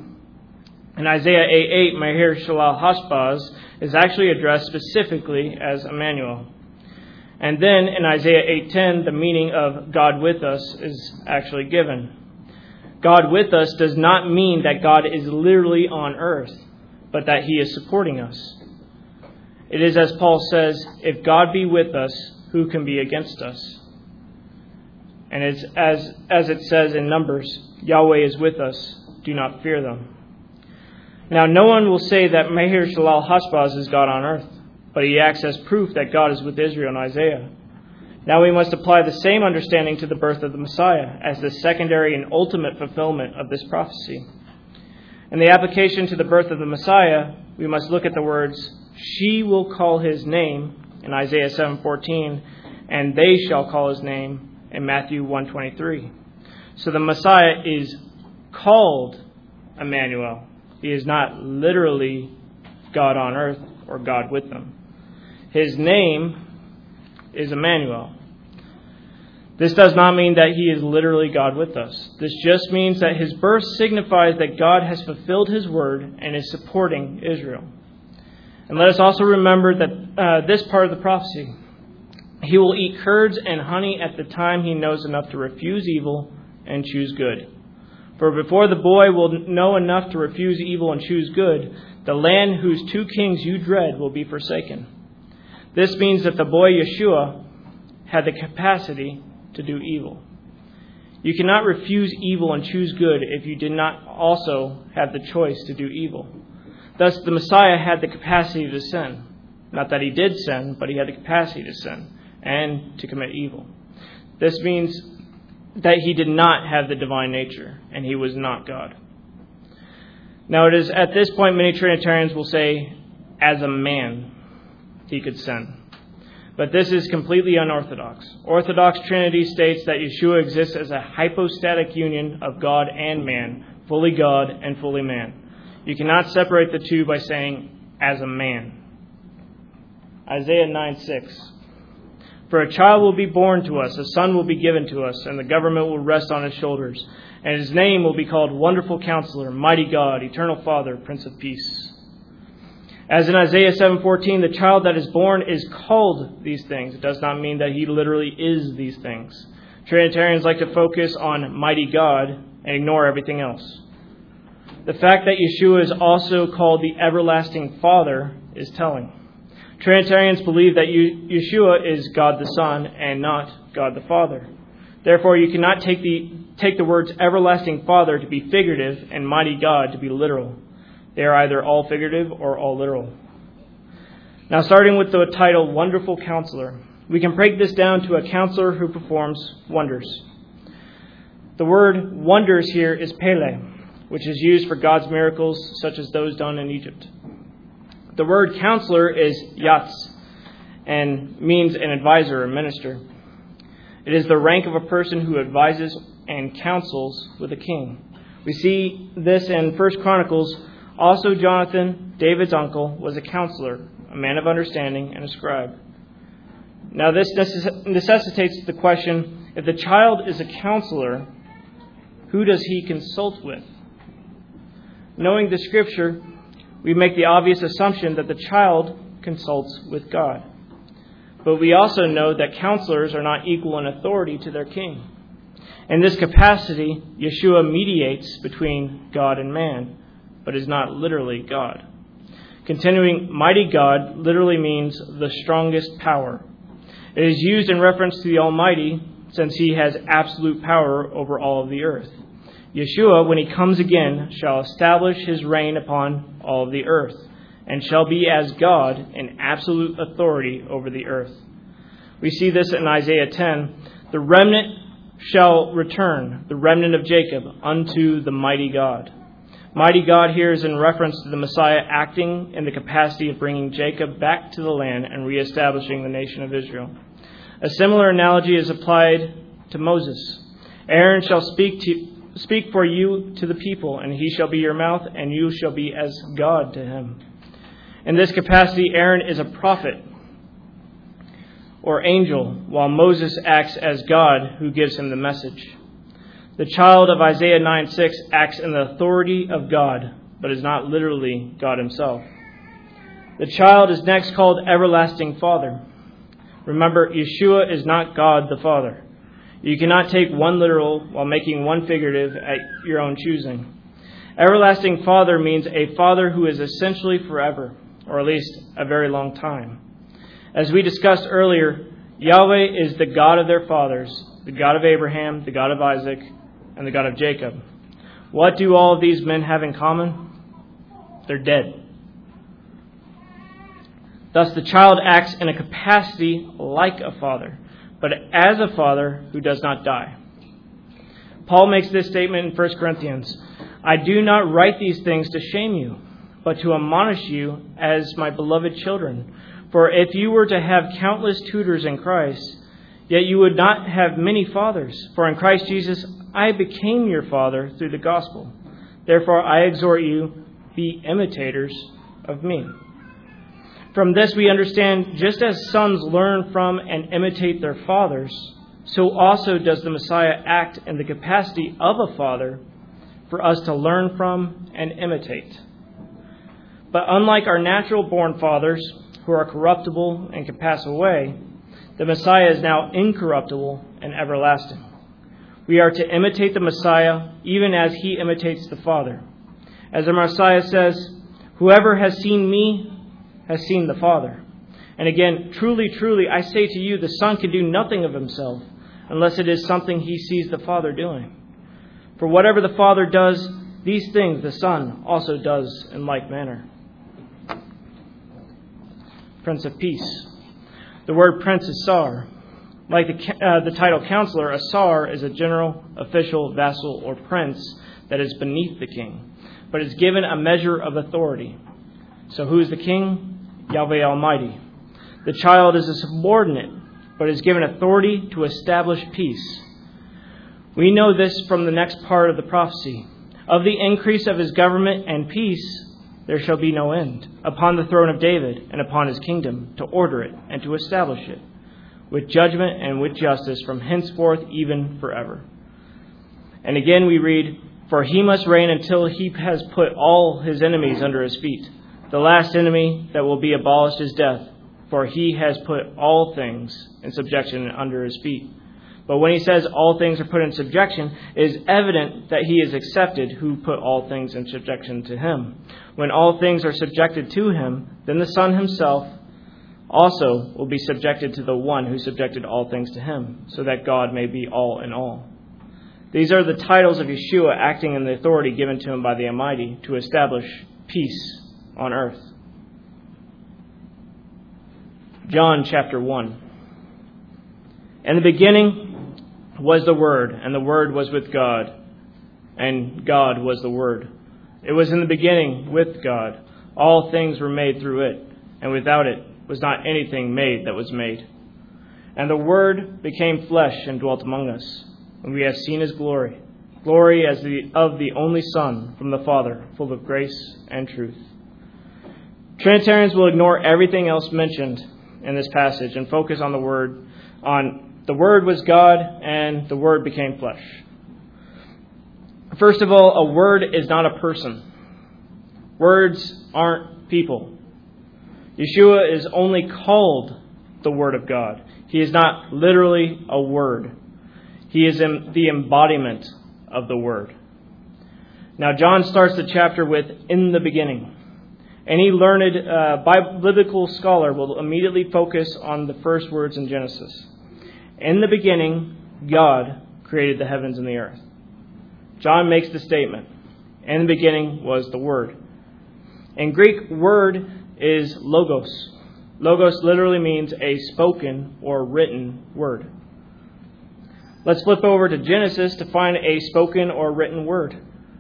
In Isaiah 8:8, Meher Shalal Hashbaz is actually addressed specifically as Emmanuel. And then in Isaiah 8:10, the meaning of God with us is actually given. God with us does not mean that God is literally on earth, but that he is supporting us. It is as Paul says, if God be with us, who can be against us? And it's as it says in Numbers, Yahweh is with us, do not fear them. Now no one will say that Meher Shalal Hashbaz is God on earth, but he acts as proof that God is with Israel in Isaiah. Now we must apply the same understanding to the birth of the Messiah as the secondary and ultimate fulfillment of this prophecy. In the application to the birth of the Messiah, we must look at the words, she will call his name in Isaiah 7:14, and they shall call his name in Matthew 1:23. So the Messiah is called Emmanuel. He is not literally God on earth or God with them. His name is Emmanuel. This does not mean that he is literally God with us. This just means that his birth signifies that God has fulfilled his word and is supporting Israel. And let us also remember that this part of the prophecy, he will eat curds and honey at the time he knows enough to refuse evil and choose good. For before the boy will know enough to refuse evil and choose good, the land whose 2 kings you dread will be forsaken. This means that the boy Yeshua had the capacity to do evil. You cannot refuse evil and choose good if you did not also have the choice to do evil. Thus, the Messiah had the capacity to sin. Not that he did sin, but he had the capacity to sin and to commit evil. This means that he did not have the divine nature, and he was not God. Now, it is at this point many Trinitarians will say, as a man, he could sin. But this is completely unorthodox. Orthodox Trinity states that Yeshua exists as a hypostatic union of God and man, fully God and fully man. You cannot separate the two by saying, as a man. Isaiah 9:6. For a child will be born to us, a son will be given to us, and the government will rest on his shoulders. And his name will be called Wonderful Counselor, Mighty God, Eternal Father, Prince of Peace. As in Isaiah 7:14, the child that is born is called these things. It does not mean that he literally is these things. Trinitarians like to focus on mighty God and ignore everything else. The fact that Yeshua is also called the Everlasting Father is telling. Trinitarians believe that Yeshua is God the Son and not God the Father. Therefore, you cannot take the words Everlasting Father to be figurative and Mighty God to be literal. They are either all figurative or all literal. Now, starting with the title Wonderful Counselor, we can break this down to a counselor who performs wonders. The word wonders here is Pele, which is used for God's miracles such as those done in Egypt. The word counselor is Yatz and means an advisor or minister. It is the rank of a person who advises and counsels with a king. We see this in 1 Chronicles. Also, Jonathan, David's uncle, was a counselor, a man of understanding, and a scribe. Now, this necessitates the question, if the child is a counselor, who does he consult with? Knowing the Scripture, we make the obvious assumption that the child consults with God. But we also know that counselors are not equal in authority to their king. In this capacity, Yeshua mediates between God and man, but is not literally God. Continuing, mighty God literally means the strongest power. It is used in reference to the Almighty, since he has absolute power over all of the earth. Yeshua, when he comes again, shall establish his reign upon all of the earth, and shall be as God in absolute authority over the earth. We see this in Isaiah 10. The remnant shall return, the remnant of Jacob, unto the mighty God. Mighty God here is in reference to the Messiah acting in the capacity of bringing Jacob back to the land and reestablishing the nation of Israel. A similar analogy is applied to Moses. Aaron shall speak for you to the people, and he shall be your mouth, and you shall be as God to him. In this capacity, Aaron is a prophet or angel, while Moses acts as God who gives him the message. The child of Isaiah 9:6 acts in the authority of God, but is not literally God himself. The child is next called Everlasting Father. Remember, Yeshua is not God the Father. You cannot take one literal while making one figurative at your own choosing. Everlasting Father means a father who is essentially forever, or at least a very long time. As we discussed earlier, Yahweh is the God of their fathers, the God of Abraham, the God of Isaac, and the God of Jacob. What do all of these men have in common? They're dead. Thus, the child acts in a capacity like a father, but as a father who does not die. Paul makes this statement in 1 Corinthians. I do not write these things to shame you, but to admonish you as my beloved children. For if you were to have countless tutors in Christ, yet you would not have many fathers. For in Christ Jesus, I became your father through the gospel. Therefore, I exhort you, be imitators of me. From this we understand, just as sons learn from and imitate their fathers, so also does the Messiah act in the capacity of a father for us to learn from and imitate. But unlike our natural-born fathers, who are corruptible and can pass away, the Messiah is now incorruptible and everlasting. We are to imitate the Messiah even as he imitates the Father. As the Messiah says, "Whoever has seen me has seen the Father." And again, truly, truly, I say to you, the Son can do nothing of himself unless it is something he sees the Father doing. For whatever the Father does, these things the Son also does in like manner. Prince of Peace. The word prince is sar. Like the title counselor, a sar is a general, official, vassal, or prince that is beneath the king, but is given a measure of authority. So who is the king? Yahweh Almighty. The child is a subordinate, but is given authority to establish peace. We know this from the next part of the prophecy. Of the increase of his government and peace, there shall be no end, upon the throne of David and upon his kingdom, to order it and to establish it, with judgment and with justice from henceforth even forever. And again we read, "For he must reign until he has put all his enemies under his feet. The last enemy that will be abolished is death, for he has put all things in subjection under his feet." But when he says all things are put in subjection, it is evident that he is accepted who put all things in subjection to him. When all things are subjected to him, then the Son himself also will be subjected to the one who subjected all things to him, so that God may be all in all. These are the titles of Yeshua acting in the authority given to him by the Almighty to establish peace on earth. John chapter 1. In the beginning was the Word, and the Word was with God, and God was the Word. It was in the beginning with God. All things were made through it, and without it was not anything made that was made. And the Word became flesh and dwelt among us, and we have seen his glory, glory as of the only Son from the Father, full of grace and truth. Trinitarians will ignore everything else mentioned in this passage and focus on the Word was God, and the Word became flesh. First of all, a word is not a person. Words aren't people. Yeshua is only called the Word of God. He is not literally a word. He is the embodiment of the Word. Now, John starts the chapter with, "In the beginning." Any learned biblical scholar will immediately focus on the first words in Genesis. In the beginning, God created the heavens and the earth. John makes the statement, in the beginning was the Word. In Greek, word is logos. Logos literally means a spoken or written word. Let's flip over to Genesis to find a spoken or written word.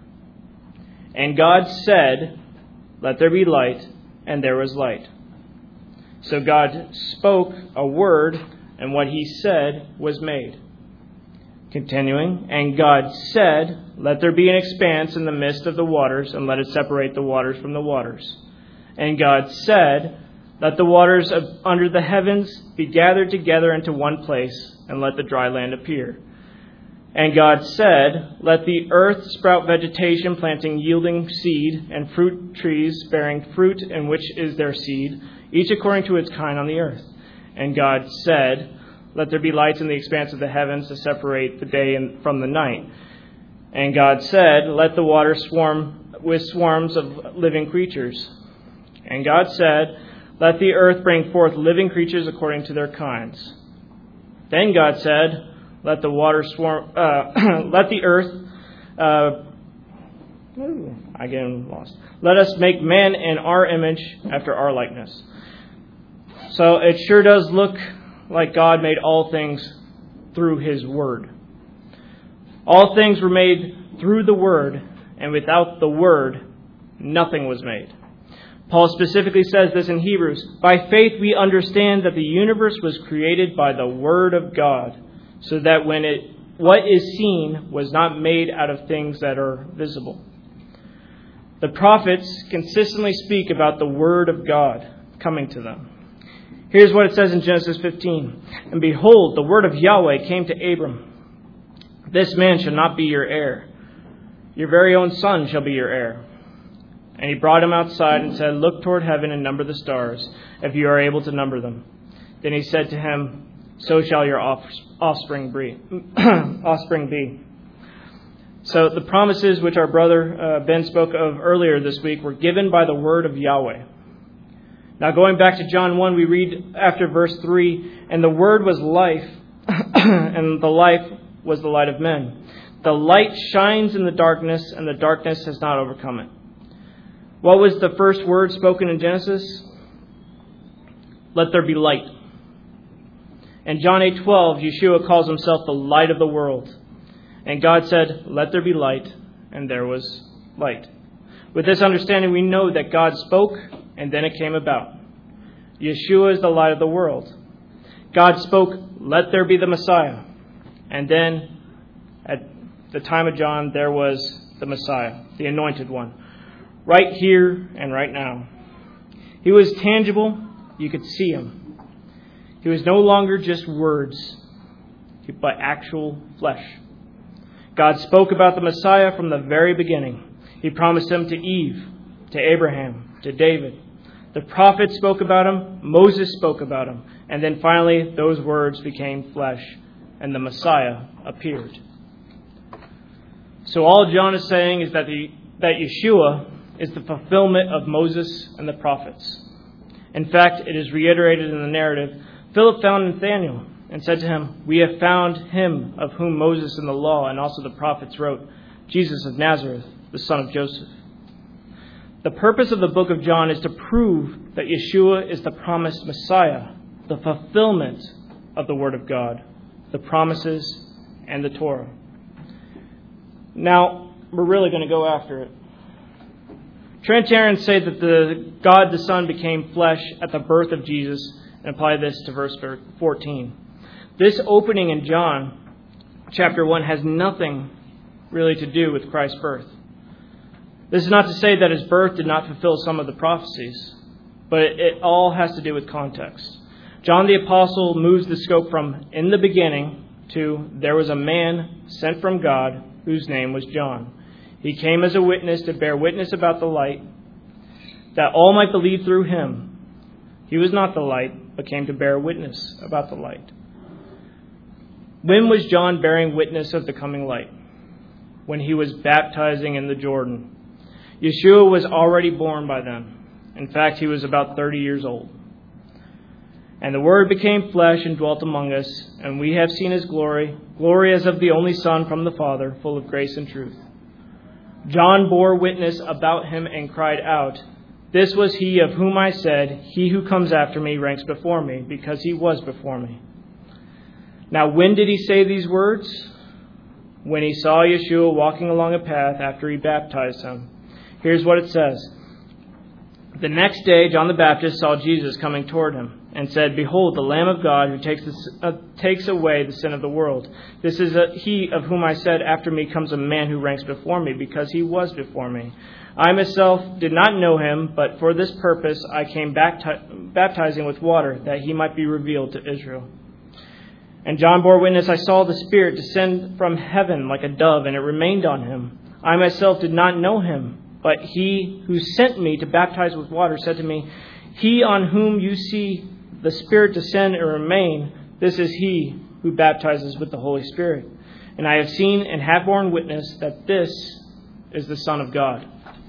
And God said, "Let there be light," and there was light. So God spoke a word, and what he said was made. Continuing, and God said, "Let there be an expanse in the midst of the waters, and let it separate the waters from the waters." And God said, "Let the waters under the heavens be gathered together into one place, and let the dry land appear." And God said, "Let the earth sprout vegetation, planting yielding seed, and fruit trees bearing fruit in which is their seed, each according to its kind on the earth." And God said, "Let there be lights in the expanse of the heavens to separate the day from the night." And God said, "Let the waters swarm with swarms of living creatures." And God said, "Let the earth bring forth living creatures according to their kinds." Then God said, "Let the waters swarm. Let the earth." I get lost. "Let us make man in our image, after our likeness." So it sure does look like God made all things through his Word. All things were made through the Word, and without the Word, nothing was made. Paul specifically says this in Hebrews, "By faith we understand that the universe was created by the Word of God, so that what is seen was not made out of things that are visible." The prophets consistently speak about the Word of God coming to them. Here's what it says in Genesis 15. And behold, the word of Yahweh came to Abram. This man shall not be your heir. Your very own son shall be your heir. And he brought him outside and said, Look toward heaven and number the stars, if you are able to number them. Then he said to him, So shall your offspring be. So the promises which our brother Ben spoke of earlier this week were given by the word of Yahweh. Now going back to John 1, we read after verse 3, And the word was life, and the life was the light of men. The light shines in the darkness, and the darkness has not overcome it. What was the first word spoken in Genesis? Let there be light. In John 8:12, Yeshua calls himself the light of the world. And God said, Let there be light, and there was light. With this understanding, we know that God spoke, and then it came about. Yeshua is the light of the world. God spoke, Let there be the Messiah. And then, at the time of John, there was the Messiah, the anointed one, right here and right now. He was tangible. You could see him. He was no longer just words, but actual flesh. God spoke about the Messiah from the very beginning. He promised him to Eve, to Abraham, to David. The prophets spoke about him. Moses spoke about him. And then finally, those words became flesh, and the Messiah appeared. So all John is saying is that Yeshua is the fulfillment of Moses and the prophets. In fact, it is reiterated in the narrative. Philip found Nathanael and said to him, We have found him of whom Moses in the law and also the prophets wrote, Jesus of Nazareth, the son of Joseph. The purpose of the book of John is to prove that Yeshua is the promised Messiah, the fulfillment of the Word of God, the promises, and the Torah. Now, we're really going to go after it. Trinitarians say that God the Son became flesh at the birth of Jesus, and apply this to verse 14. This opening in John chapter 1 has nothing really to do with Christ's birth. This is not to say that his birth did not fulfill some of the prophecies, but it all has to do with context. John the Apostle moves the scope from in the beginning to there was a man sent from God whose name was John. He came as a witness to bear witness about the light, that all might believe through him. He was not the light, but came to bear witness about the light. When was John bearing witness of the coming light? When he was baptizing in the Jordan. Yeshua was already born by then. In fact, he was about 30 years old. And the Word became flesh and dwelt among us, and we have seen his glory, glory as of the only Son from the Father, full of grace and truth. John bore witness about him and cried out, This was he of whom I said, He who comes after me ranks before me, because he was before me. Now, when did he say these words? When he saw Yeshua walking along a path after he baptized him. Here's what it says. The next day, John the Baptist saw Jesus coming toward him and said, Behold, the Lamb of God who takes away the sin of the world. This is he of whom I said, After me comes a man who ranks before me, because he was before me. I myself did not know him, but for this purpose I came baptizing with water, that he might be revealed to Israel. And John bore witness, I saw the Spirit descend from heaven like a dove, and it remained on him. I myself did not know him, but he who sent me to baptize with water said to me, He on whom you see the Spirit descend and remain, this is he who baptizes with the Holy Spirit. And I have seen and have borne witness that this is the Son of God.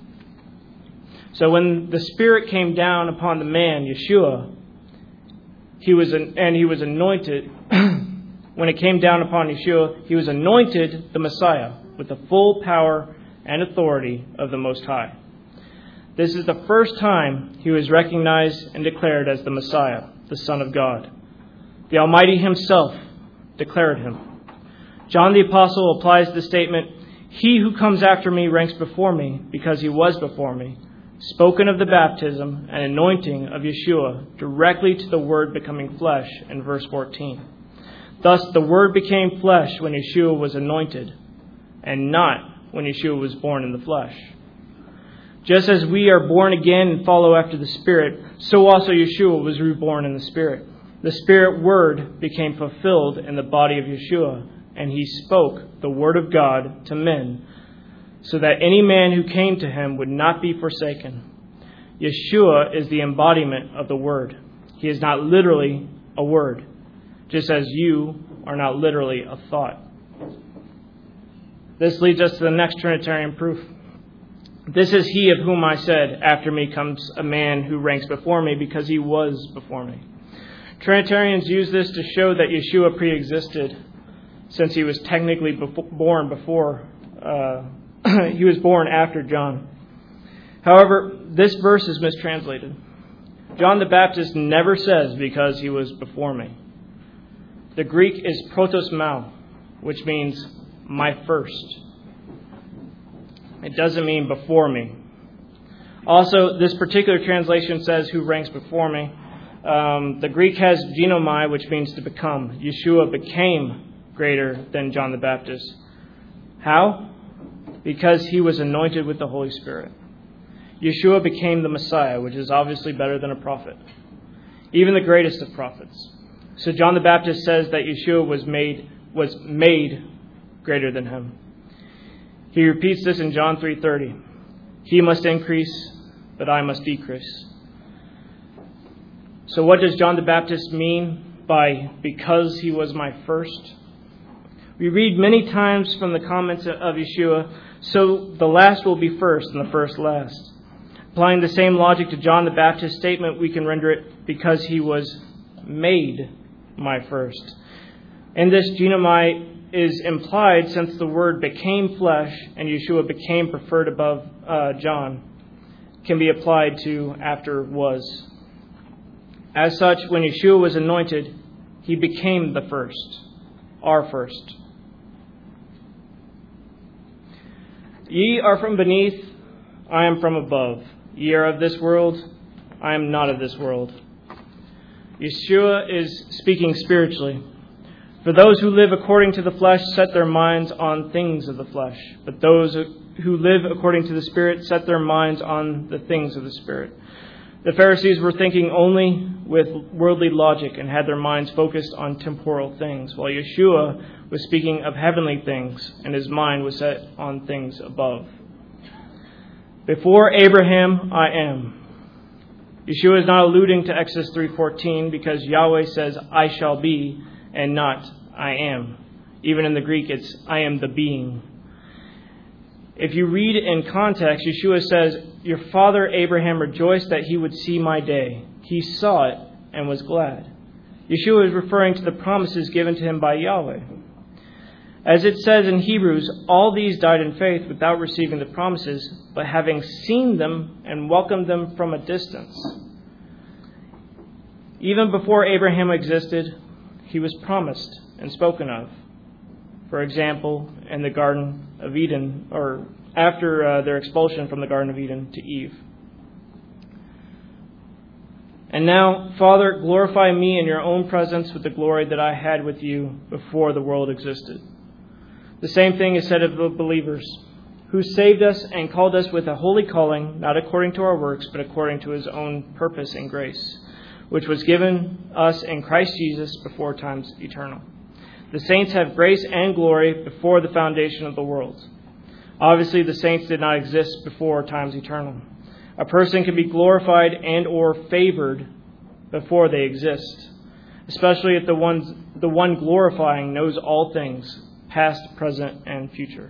So when the Spirit came down upon the man, Yeshua, he was anointed. When it came down upon Yeshua, he was anointed the Messiah with the full power and authority of the Most High. This is the first time he was recognized and declared as the Messiah, the Son of God. The Almighty himself declared him. John the Apostle applies the statement, He who comes after me ranks before me, because he was before me, spoken of the baptism and anointing of Yeshua directly to the Word becoming flesh in verse 14. Thus, the Word became flesh when Yeshua was anointed, and not when Yeshua was born in the flesh. Just as we are born again and follow after the Spirit, so also Yeshua was reborn in the Spirit. The Spirit word became fulfilled in the body of Yeshua, and he spoke the word of God to men, so that any man who came to him would not be forsaken. Yeshua is the embodiment of the word. He is not literally a word, just as you are not literally a thought. This leads us to the next Trinitarian proof. This is he of whom I said, after me comes a man who ranks before me because he was before me. Trinitarians use this to show that Yeshua pre-existed, since he was technically born before, he was born after John. However, this verse is mistranslated. John the Baptist never says, because he was before me. The Greek is protos mou, which means my first. It doesn't mean before me. Also, this particular translation says who ranks before me. The Greek has ginomai, which means to become. Yeshua became greater than John the Baptist. How? Because he was anointed with the Holy Spirit. Yeshua became the Messiah, which is obviously better than a prophet, even the greatest of prophets. So John the Baptist says that Yeshua was made greater than him. He repeats this in John 3:30. He must increase, but I must decrease. So what does John the Baptist mean by because he was my first? We read many times from the comments of Yeshua, so the last will be first and the first last. Applying the same logic to John the Baptist's statement, we can render it because he was made my first. And this ginomai is implied since the word became flesh and Yeshua became preferred above John, can be applied to after was. As such, when Yeshua was anointed, he became the first, our first. Ye are from beneath, I am from above. Ye are of this world, I am not of this world. Yeshua is speaking spiritually. For those who live according to the flesh set their minds on things of the flesh, but those who live according to the Spirit set their minds on the things of the Spirit. The Pharisees were thinking only with worldly logic and had their minds focused on temporal things, while Yeshua was speaking of heavenly things and his mind was set on things above. Before Abraham, I am. Yeshua is not alluding to Exodus 3:14 because Yahweh says, I shall be, and not I am. Even in the Greek, it's I am the being. If you read in context, Yeshua says, your father Abraham rejoiced that he would see my day. He saw it and was glad. Yeshua is referring to the promises given to him by Yahweh. As it says in Hebrews, all these died in faith without receiving the promises, but having seen them and welcomed them from a distance. Even before Abraham existed, he was promised and spoken of. For example, in the Garden of Eden, or after their expulsion from the Garden of Eden to Eve. And now, Father, glorify me in your own presence with the glory that I had with you before the world existed. The same thing is said of the believers, who saved us and called us with a holy calling, not according to our works, but according to his own purpose and grace, which was given us in Christ Jesus before times eternal. The saints have grace and glory before the foundation of the world. Obviously, the saints did not exist before times eternal. A person can be glorified and or favored before they exist, especially if the one glorifying knows all things, past, present, and future.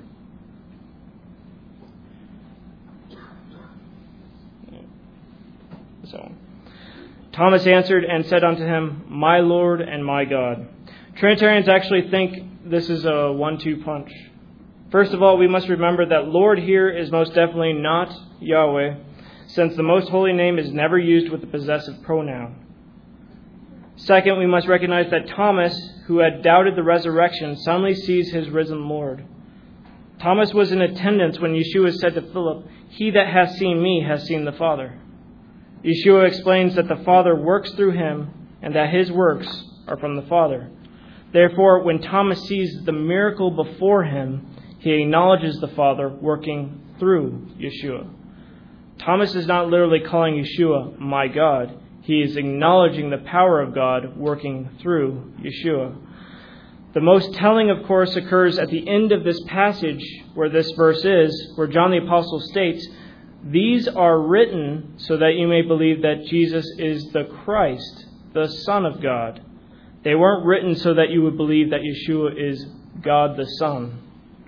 So, Thomas answered and said unto him, my Lord and my God. Trinitarians actually think this is a 1-2 punch. First of all, we must remember that Lord here is most definitely not Yahweh, since the most holy name is never used with the possessive pronoun. Second, we must recognize that Thomas, who had doubted the resurrection, suddenly sees his risen Lord. Thomas was in attendance when Yeshua said to Philip, he that hath seen me has seen the Father. Yeshua explains that the Father works through him and that his works are from the Father. Therefore, when Thomas sees the miracle before him, he acknowledges the Father working through Yeshua. Thomas is not literally calling Yeshua my God. He is acknowledging the power of God working through Yeshua. The most telling, of course, occurs at the end of this passage where this verse is, where John the Apostle states, "These are written so that you may believe that Jesus is the Christ, the Son of God." They weren't written so that you would believe that Yeshua is God the Son.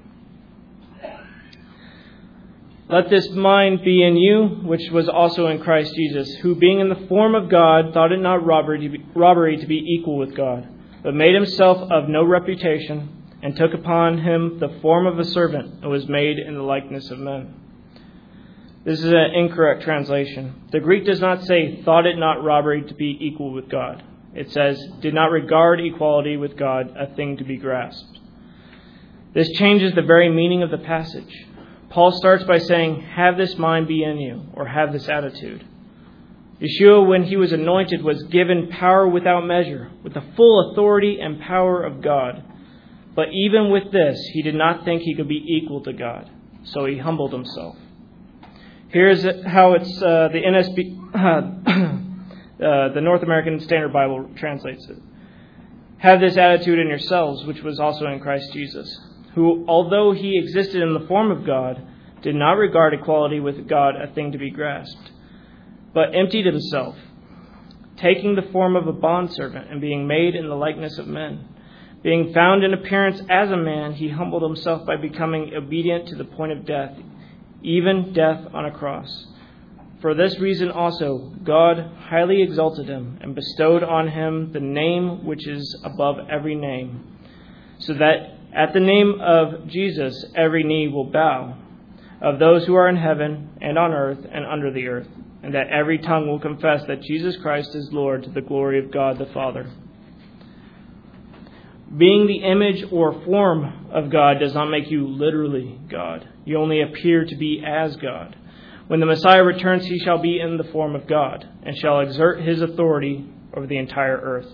"Let this mind be in you, which was also in Christ Jesus, who being in the form of God, thought it not robbery to be equal with God, but made himself of no reputation, and took upon him the form of a servant, and was made in the likeness of men." This is an incorrect translation. The Greek does not say, "thought it not robbery to be equal with God." It says, "did not regard equality with God a thing to be grasped." This changes the very meaning of the passage. Paul starts by saying, "have this mind be in you," or have this attitude. Yeshua, when he was anointed, was given power without measure, with the full authority and power of God. But even with this, he did not think he could be equal to God, so he humbled himself. Here's how it's the NSB, the North American Standard Bible translates it. "Have this attitude in yourselves, which was also in Christ Jesus, who, although he existed in the form of God, did not regard equality with God a thing to be grasped, but emptied himself, taking the form of a bondservant and being made in the likeness of men. Being found in appearance as a man, he humbled himself by becoming obedient to the point of death, even death on a cross. For this reason also God highly exalted him and bestowed on him the name which is above every name, so that at the name of Jesus every knee will bow, of those who are in heaven and on earth and under the earth, and that every tongue will confess that Jesus Christ is Lord, to the glory of God the Father." Being the image or form of God does not make you literally God. You only appear to be as God. When the Messiah returns, he shall be in the form of God, and shall exert his authority over the entire earth.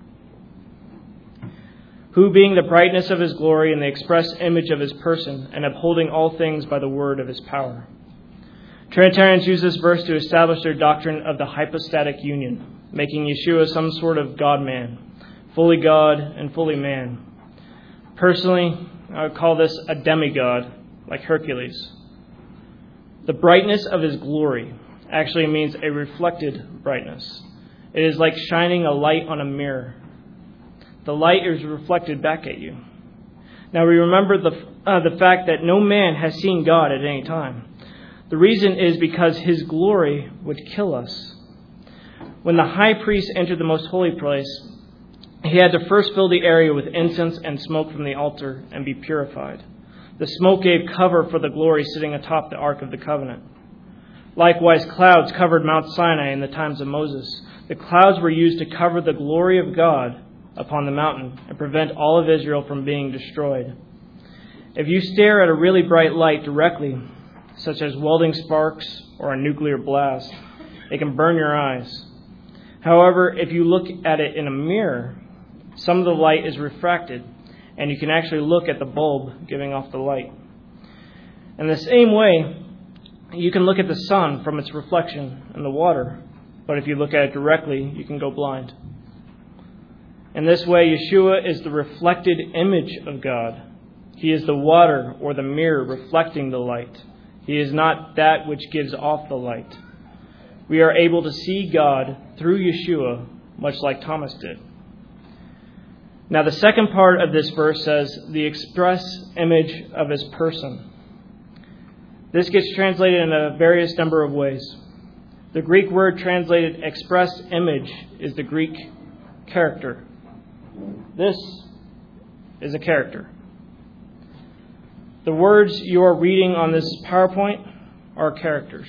"Who being the brightness of his glory and the express image of his person, and upholding all things by the word of his power." Trinitarians use this verse to establish their doctrine of the hypostatic union, making Yeshua some sort of God-man, fully God and fully man. Personally, I would call this a demigod, like Hercules. The brightness of his glory actually means a reflected brightness. It is like shining a light on a mirror. The light is reflected back at you. Now we remember the fact that no man has seen God at any time. The reason is because his glory would kill us. When the high priest entered the most holy place, he had to first fill the area with incense and smoke from the altar and be purified. The smoke gave cover for the glory sitting atop the Ark of the Covenant. Likewise, clouds covered Mount Sinai in the times of Moses. The clouds were used to cover the glory of God upon the mountain and prevent all of Israel from being destroyed. If you stare at a really bright light directly, such as welding sparks or a nuclear blast, it can burn your eyes. However, if you look at it in a mirror, some of the light is refracted, and you can actually look at the bulb giving off the light. In the same way, you can look at the sun from its reflection in the water, but if you look at it directly, you can go blind. In this way, Yeshua is the reflected image of God. He is the water or the mirror reflecting the light. He is not that which gives off the light. We are able to see God through Yeshua, much like Thomas did. Now, the second part of this verse says, the express image of his person. This gets translated in a various number of ways. The Greek word translated express image is the Greek character. This is a character. The words you are reading on this PowerPoint are characters.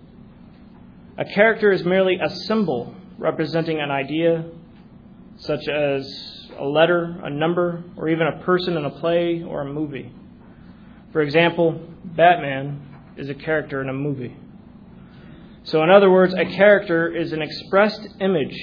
A character is merely a symbol representing an idea, such as a letter, a number, or even a person in a play or a movie. For example, Batman is a character in a movie. So in other words, a character is an expressed image.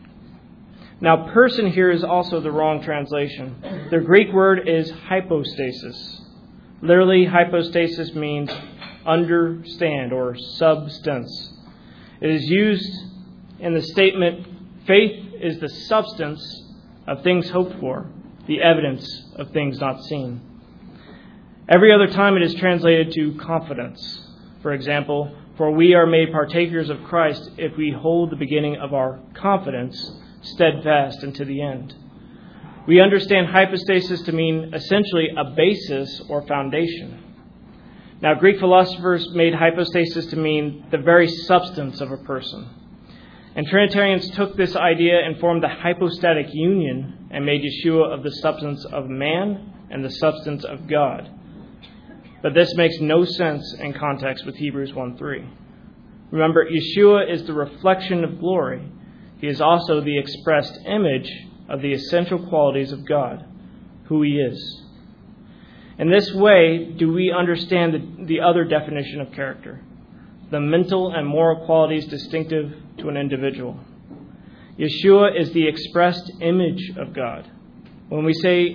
Now, person here is also the wrong translation. The Greek word is hypostasis. Literally, hypostasis means understand or substance. It is used in the statement, faith is the substance of things hoped for, the evidence of things not seen. Every other time it is translated to confidence. For example, for we are made partakers of Christ if we hold the beginning of our confidence steadfast unto the end. We understand hypostasis to mean essentially a basis or foundation. Now, Greek philosophers made hypostasis to mean the very substance of a person. And Trinitarians took this idea and formed the hypostatic union and made Yeshua of the substance of man and the substance of God. But this makes no sense in context with Hebrews 1:3. Remember, Yeshua is the reflection of glory. He is also the expressed image of the essential qualities of God, who He is. In this way, do we understand the other definition of character, the mental and moral qualities distinctive to an individual. Yeshua is the expressed image of God. When we see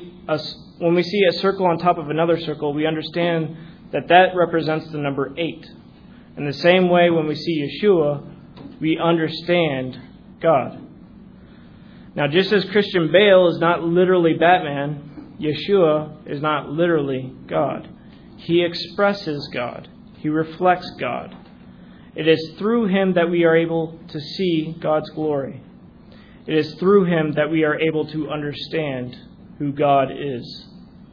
a circle on top of another circle, we understand that represents the number 8. In the same way, when we see Yeshua, we understand God. Now, just as Christian Bale is not literally Batman, Yeshua is not literally God. He expresses God. He reflects God. It is through Him that we are able to see God's glory. It is through Him that we are able to understand who God is.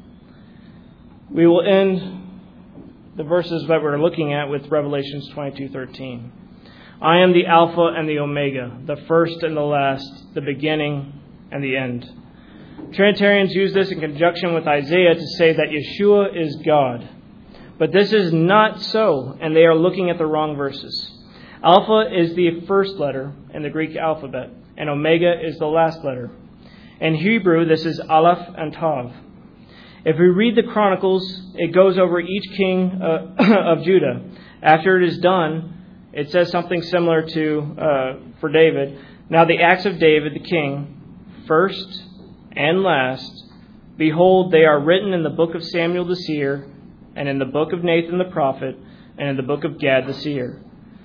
We will end the verses that we're looking at with Revelations 22:13. I am the Alpha and the Omega, the first and the last, the beginning and the end. Trinitarians use this in conjunction with Isaiah to say that Yeshua is God. But this is not so, and they are looking at the wrong verses. Alpha is the first letter in the Greek alphabet, and Omega is the last letter. In Hebrew, this is Aleph and Tav. If we read the Chronicles, it goes over each king of Judah. After it is done, it says something similar to, for David, now the acts of David the king, first and last, behold, they are written in the book of Samuel the seer, and in the book of Nathan the prophet, and in the book of Gad the seer.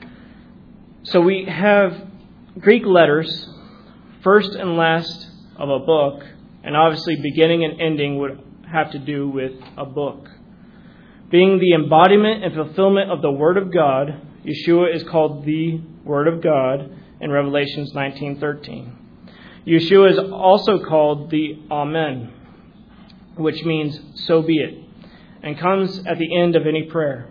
So we have Greek letters, first and last of a book, and obviously beginning and ending would have to do with a book. Being the embodiment and fulfillment of the Word of God, Yeshua is called the Word of God in Revelations 19:13. Yeshua is also called the Amen, which means so be it, and comes at the end of any prayer.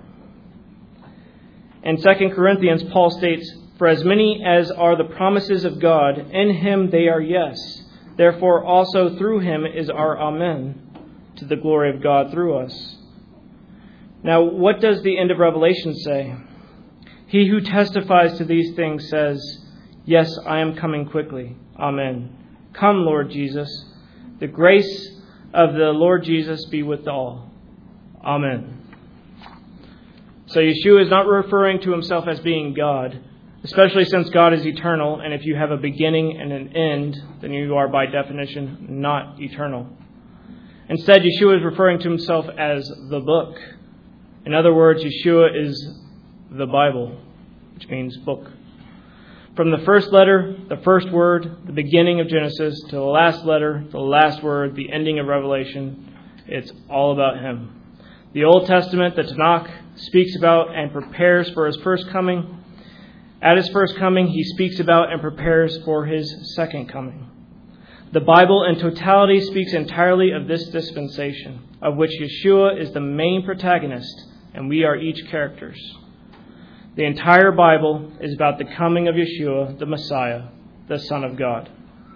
In 2 Corinthians, Paul states, for as many as are the promises of God, in Him they are yes. Therefore also through Him is our Amen, to the glory of God through us. Now, what does the end of Revelation say? He who testifies to these things says, yes, I am coming quickly. Amen. Come, Lord Jesus. The grace of the Lord Jesus be with all. Amen. So Yeshua is not referring to Himself as being God, especially since God is eternal, and if you have a beginning and an end, then you are by definition not eternal. Instead, Yeshua is referring to Himself as the book. In other words, Yeshua is the Bible, which means book. From the first letter, the first word, the beginning of Genesis, to the last letter, the last word, the ending of Revelation, it's all about Him. The Old Testament, the Tanakh, speaks about and prepares for His first coming. At His first coming, He speaks about and prepares for His second coming. The Bible in totality speaks entirely of this dispensation, of which Yeshua is the main protagonist, and we are each characters. The entire Bible is about the coming of Yeshua, the Messiah, the Son of God.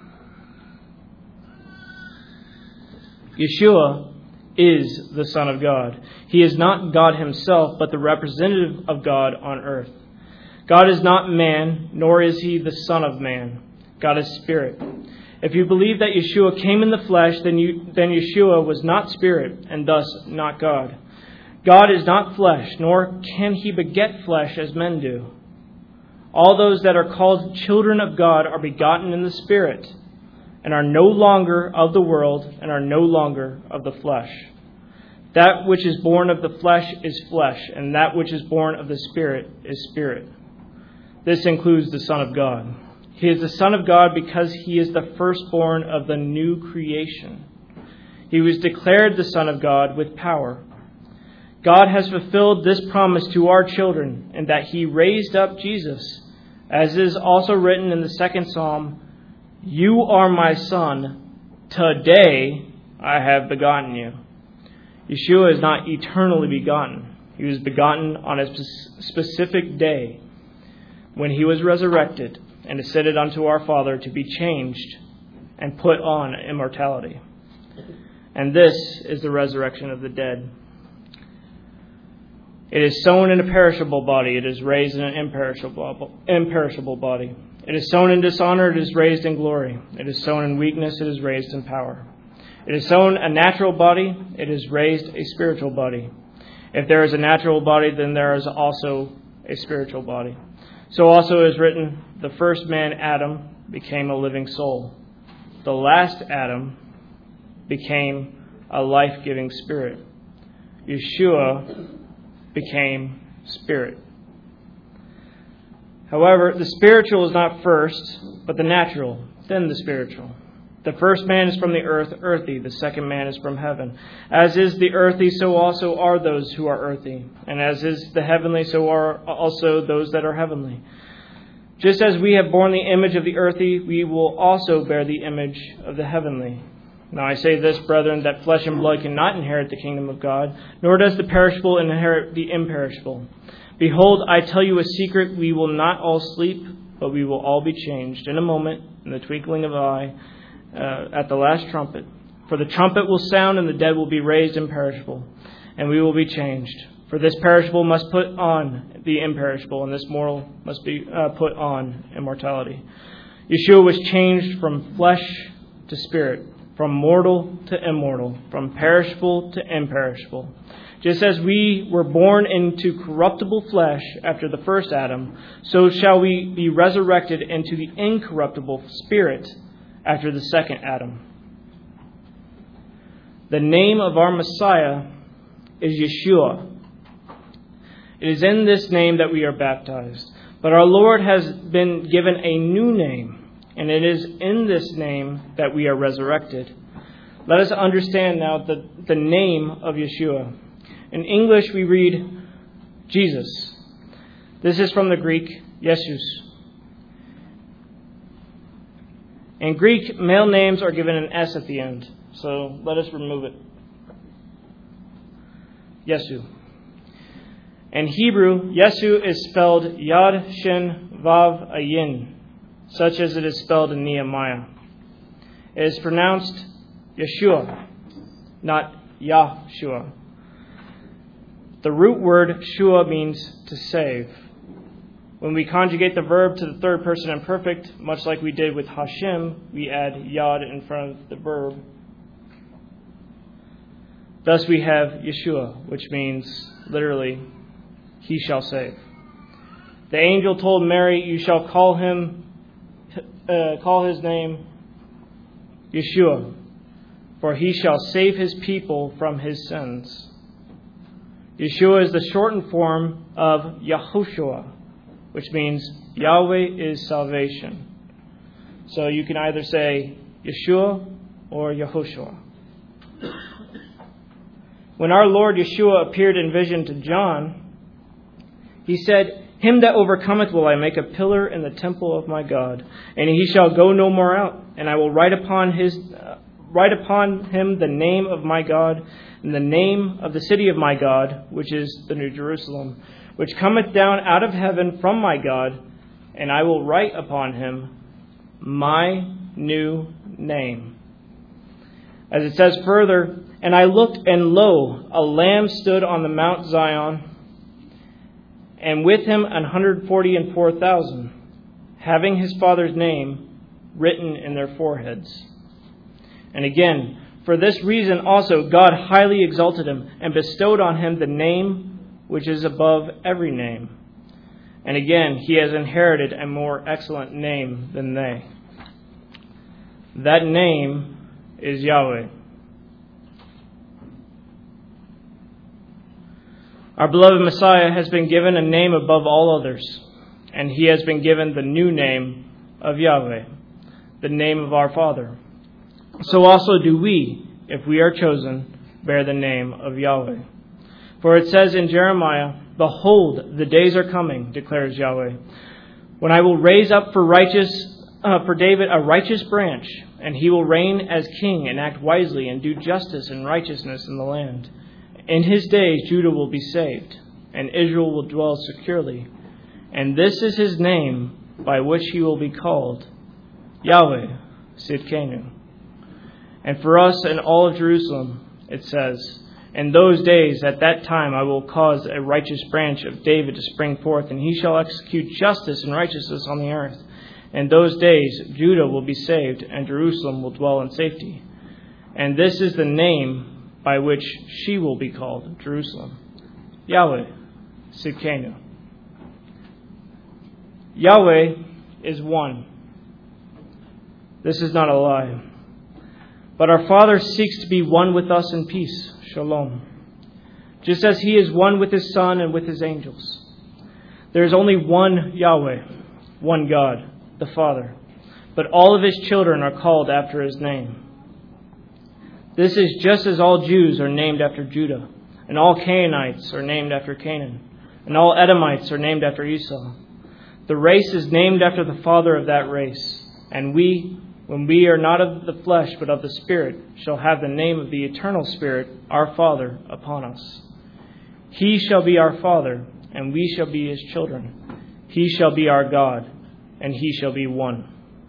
Yeshua is the Son of God. He is not God Himself, but the representative of God on earth. God is not man, nor is He the Son of man. God is Spirit. If you believe that Yeshua came in the flesh, then Yeshua was not Spirit, and thus not God. God is not flesh, nor can He beget flesh as men do. All those that are called children of God are begotten in the Spirit, and are no longer of the world, and are no longer of the flesh. That which is born of the flesh is flesh, and that which is born of the Spirit is spirit. This includes the Son of God. He is the Son of God because he is the firstborn of the new creation. He was declared the Son of God with power. God has fulfilled this promise to our children in that he raised up Jesus, as is also written in the second Psalm, "You are my son, today I have begotten you." Yeshua is not eternally begotten. He was begotten on a specific day when he was resurrected and ascended unto our Father to be changed and put on immortality. And this is the resurrection of the dead. It is sown in a perishable body. It is raised in an imperishable body. It is sown in dishonor. It is raised in glory. It is sown in weakness. It is raised in power. It is sown a natural body. It is raised a spiritual body. If there is a natural body, then there is also a spiritual body. So also is written, the first man, Adam, became a living soul. The last Adam became a life-giving spirit. Yeshua became spirit. However, the spiritual is not first, but the natural, then the spiritual. The first man is from the earth, earthy. The second man is from heaven. As is the earthy, so also are those who are earthy. And as is the heavenly, so are also those that are heavenly. Just as we have borne the image of the earthy, we will also bear the image of the heavenly. Now I say this, brethren, that flesh and blood cannot inherit the kingdom of God, nor does the perishable inherit the imperishable. Behold, I tell you a secret, we will not all sleep, but we will all be changed in a moment, in the twinkling of an eye, at the last trumpet. For the trumpet will sound, and the dead will be raised imperishable, and we will be changed. For this perishable must put on the imperishable, and this mortal must be put on immortality. Yeshua was changed from flesh to spirit, from mortal to immortal, from perishable to imperishable. Just as we were born into corruptible flesh after the first Adam, so shall we be resurrected into the incorruptible spirit after the second Adam. The name of our Messiah is Yeshua. It is in this name that we are baptized. But our Lord has been given a new name, and it is in this name that we are resurrected. Let us understand now the name of Yeshua. In English, we read Jesus. This is from the Greek, Jesus. In Greek, male names are given an S at the end, so let us remove it. Yesu. In Hebrew, Yesu is spelled Yad Shin Vav Ayin, such as it is spelled in Nehemiah. It is pronounced Yeshua, not Yahshua. The root word shua means to save. When we conjugate the verb to the third person imperfect, much like we did with Hashem, we add yad in front of the verb. Thus we have Yeshua, which means literally, he shall save. The angel told Mary, you shall call his name Yeshua, for he shall save his people from his sins. Yeshua is the shortened form of Yahushua, which means Yahweh is salvation. So you can either say Yeshua or Yahushua. When our Lord Yeshua appeared in vision to John, he said, him that overcometh will I make a pillar in the temple of my God, and he shall go no more out. And I will write upon him the name of my God, and the name of the city of my God, which is the New Jerusalem, which cometh down out of heaven from my God, and I will write upon him my new name. As it says further, and I looked, and lo, a lamb stood on the Mount Zion, and with him 144,000, having his Father's name written in their foreheads. And again, for this reason also God highly exalted him, and bestowed on him the name which is above every name. And again, he has inherited a more excellent name than they. That name is Yahweh. Our beloved Messiah has been given a name above all others, and he has been given the new name of Yahweh, the name of our Father. So also do we, if we are chosen, bear the name of Yahweh. For it says in Jeremiah, "Behold, the days are coming, declares Yahweh, when I will raise up for David a righteous branch, and he will reign as king and act wisely and do justice and righteousness in the land. In his days Judah will be saved, and Israel will dwell securely. And this is his name by which he will be called, Yahweh Sidkenu." And for us and all of Jerusalem, it says, "In those days, at that time, I will cause a righteous branch of David to spring forth, and he shall execute justice and righteousness on the earth. In those days, Judah will be saved, and Jerusalem will dwell in safety. And this is the name by which she will be called, Jerusalem, Yahweh Sidkenu." Yahweh is one. This is not a lie. But our Father seeks to be one with us in peace, shalom, just as he is one with his Son and with his angels. There is only one Yahweh, one God, the Father, but all of his children are called after his name. This is just as all Jews are named after Judah, and all Canaanites are named after Canaan, and all Edomites are named after Esau. The race is named after the father of that race, and we, when we are not of the flesh but of the Spirit, shall have the name of the eternal Spirit, our Father, upon us. He shall be our Father, and we shall be his children. He shall be our God, and he shall be one.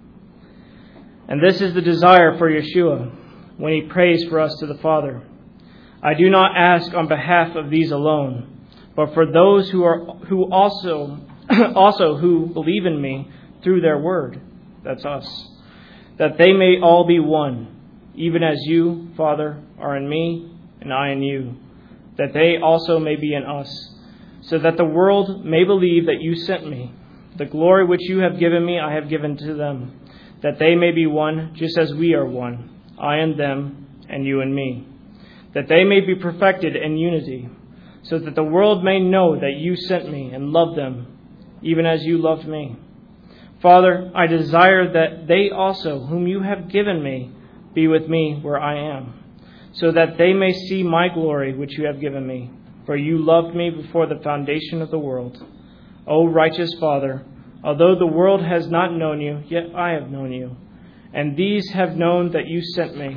And this is the desire for Yeshua when he prays for us to the Father. "I do not ask on behalf of these alone, but for those who also who believe in me through their word," that's us, "that they may all be one, even as you, Father, are in me and I in you, that they also may be in us, so that the world may believe that you sent me. The glory which you have given me I have given to them, that they may be one, just as we are one, I and them, and you and me, that they may be perfected in unity, so that the world may know that you sent me and loved them, even as you loved me. Father, I desire that they also, whom you have given me, be with me where I am, so that they may see my glory which you have given me, for you loved me before the foundation of the world. O righteous Father, although the world has not known you, yet I have known you, and these have known that you sent me.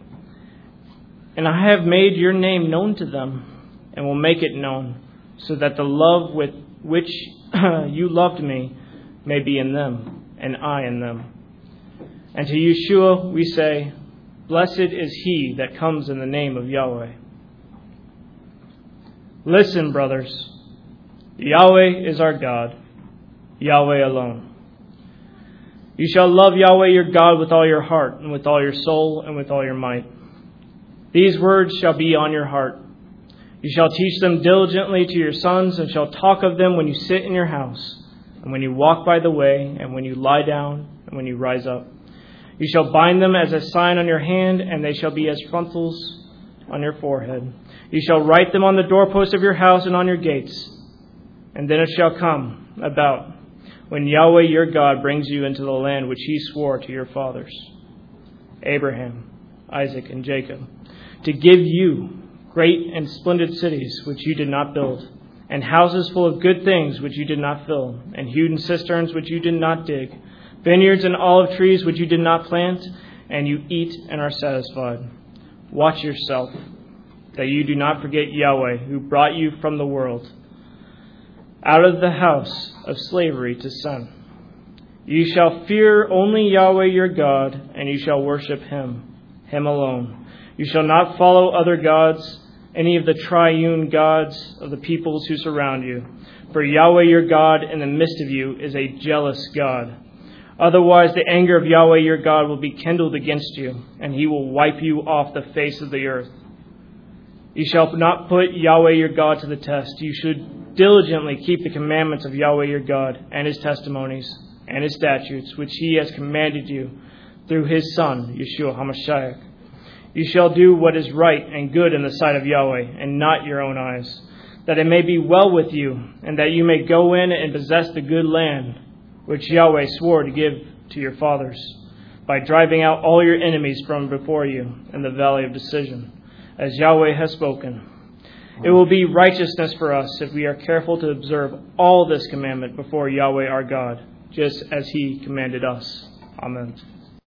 And I have made your name known to them, and will make it known, so that the love with which you loved me may be in them, and I in them. And to Yeshua we say, "Blessed is he that comes in the name of Yahweh." Listen, brothers. Yahweh is our God, Yahweh alone. You shall love Yahweh your God with all your heart, and with all your soul, and with all your might. These words shall be on your heart. You shall teach them diligently to your sons, and shall talk of them when you sit in your house, and when you walk by the way, and when you lie down, and when you rise up. You shall bind them as a sign on your hand, and they shall be as frontals on your forehead. You shall write them on the doorposts of your house and on your gates. And then it shall come about, when Yahweh your God brings you into the land which he swore to your fathers, Abraham, Isaac, and Jacob, to give you great and splendid cities which you did not build, and houses full of good things which you did not fill, and hewn cisterns which you did not dig, vineyards and olive trees which you did not plant, and you eat and are satisfied. Watch yourself, that you do not forget Yahweh, who brought you from the world, out of the house of slavery to sin. You shall fear only Yahweh your God, and you shall worship him alone. You shall not follow other gods, any of the triune gods of the peoples who surround you. For Yahweh your God in the midst of you is a jealous God. Otherwise the anger of Yahweh your God will be kindled against you, and he will wipe you off the face of the earth. You shall not put Yahweh your God to the test. You should diligently keep the commandments of Yahweh your God, and his testimonies, and his statutes, which he has commanded you through his Son, Yeshua HaMashiach. You shall do what is right and good in the sight of Yahweh, and not your own eyes, that it may be well with you, and that you may go in and possess the good land, which Yahweh swore to give to your fathers, by driving out all your enemies from before you in the valley of decision, as Yahweh has spoken. It will be righteousness for us if we are careful to observe all this commandment before Yahweh our God, just as He commanded us. Amen.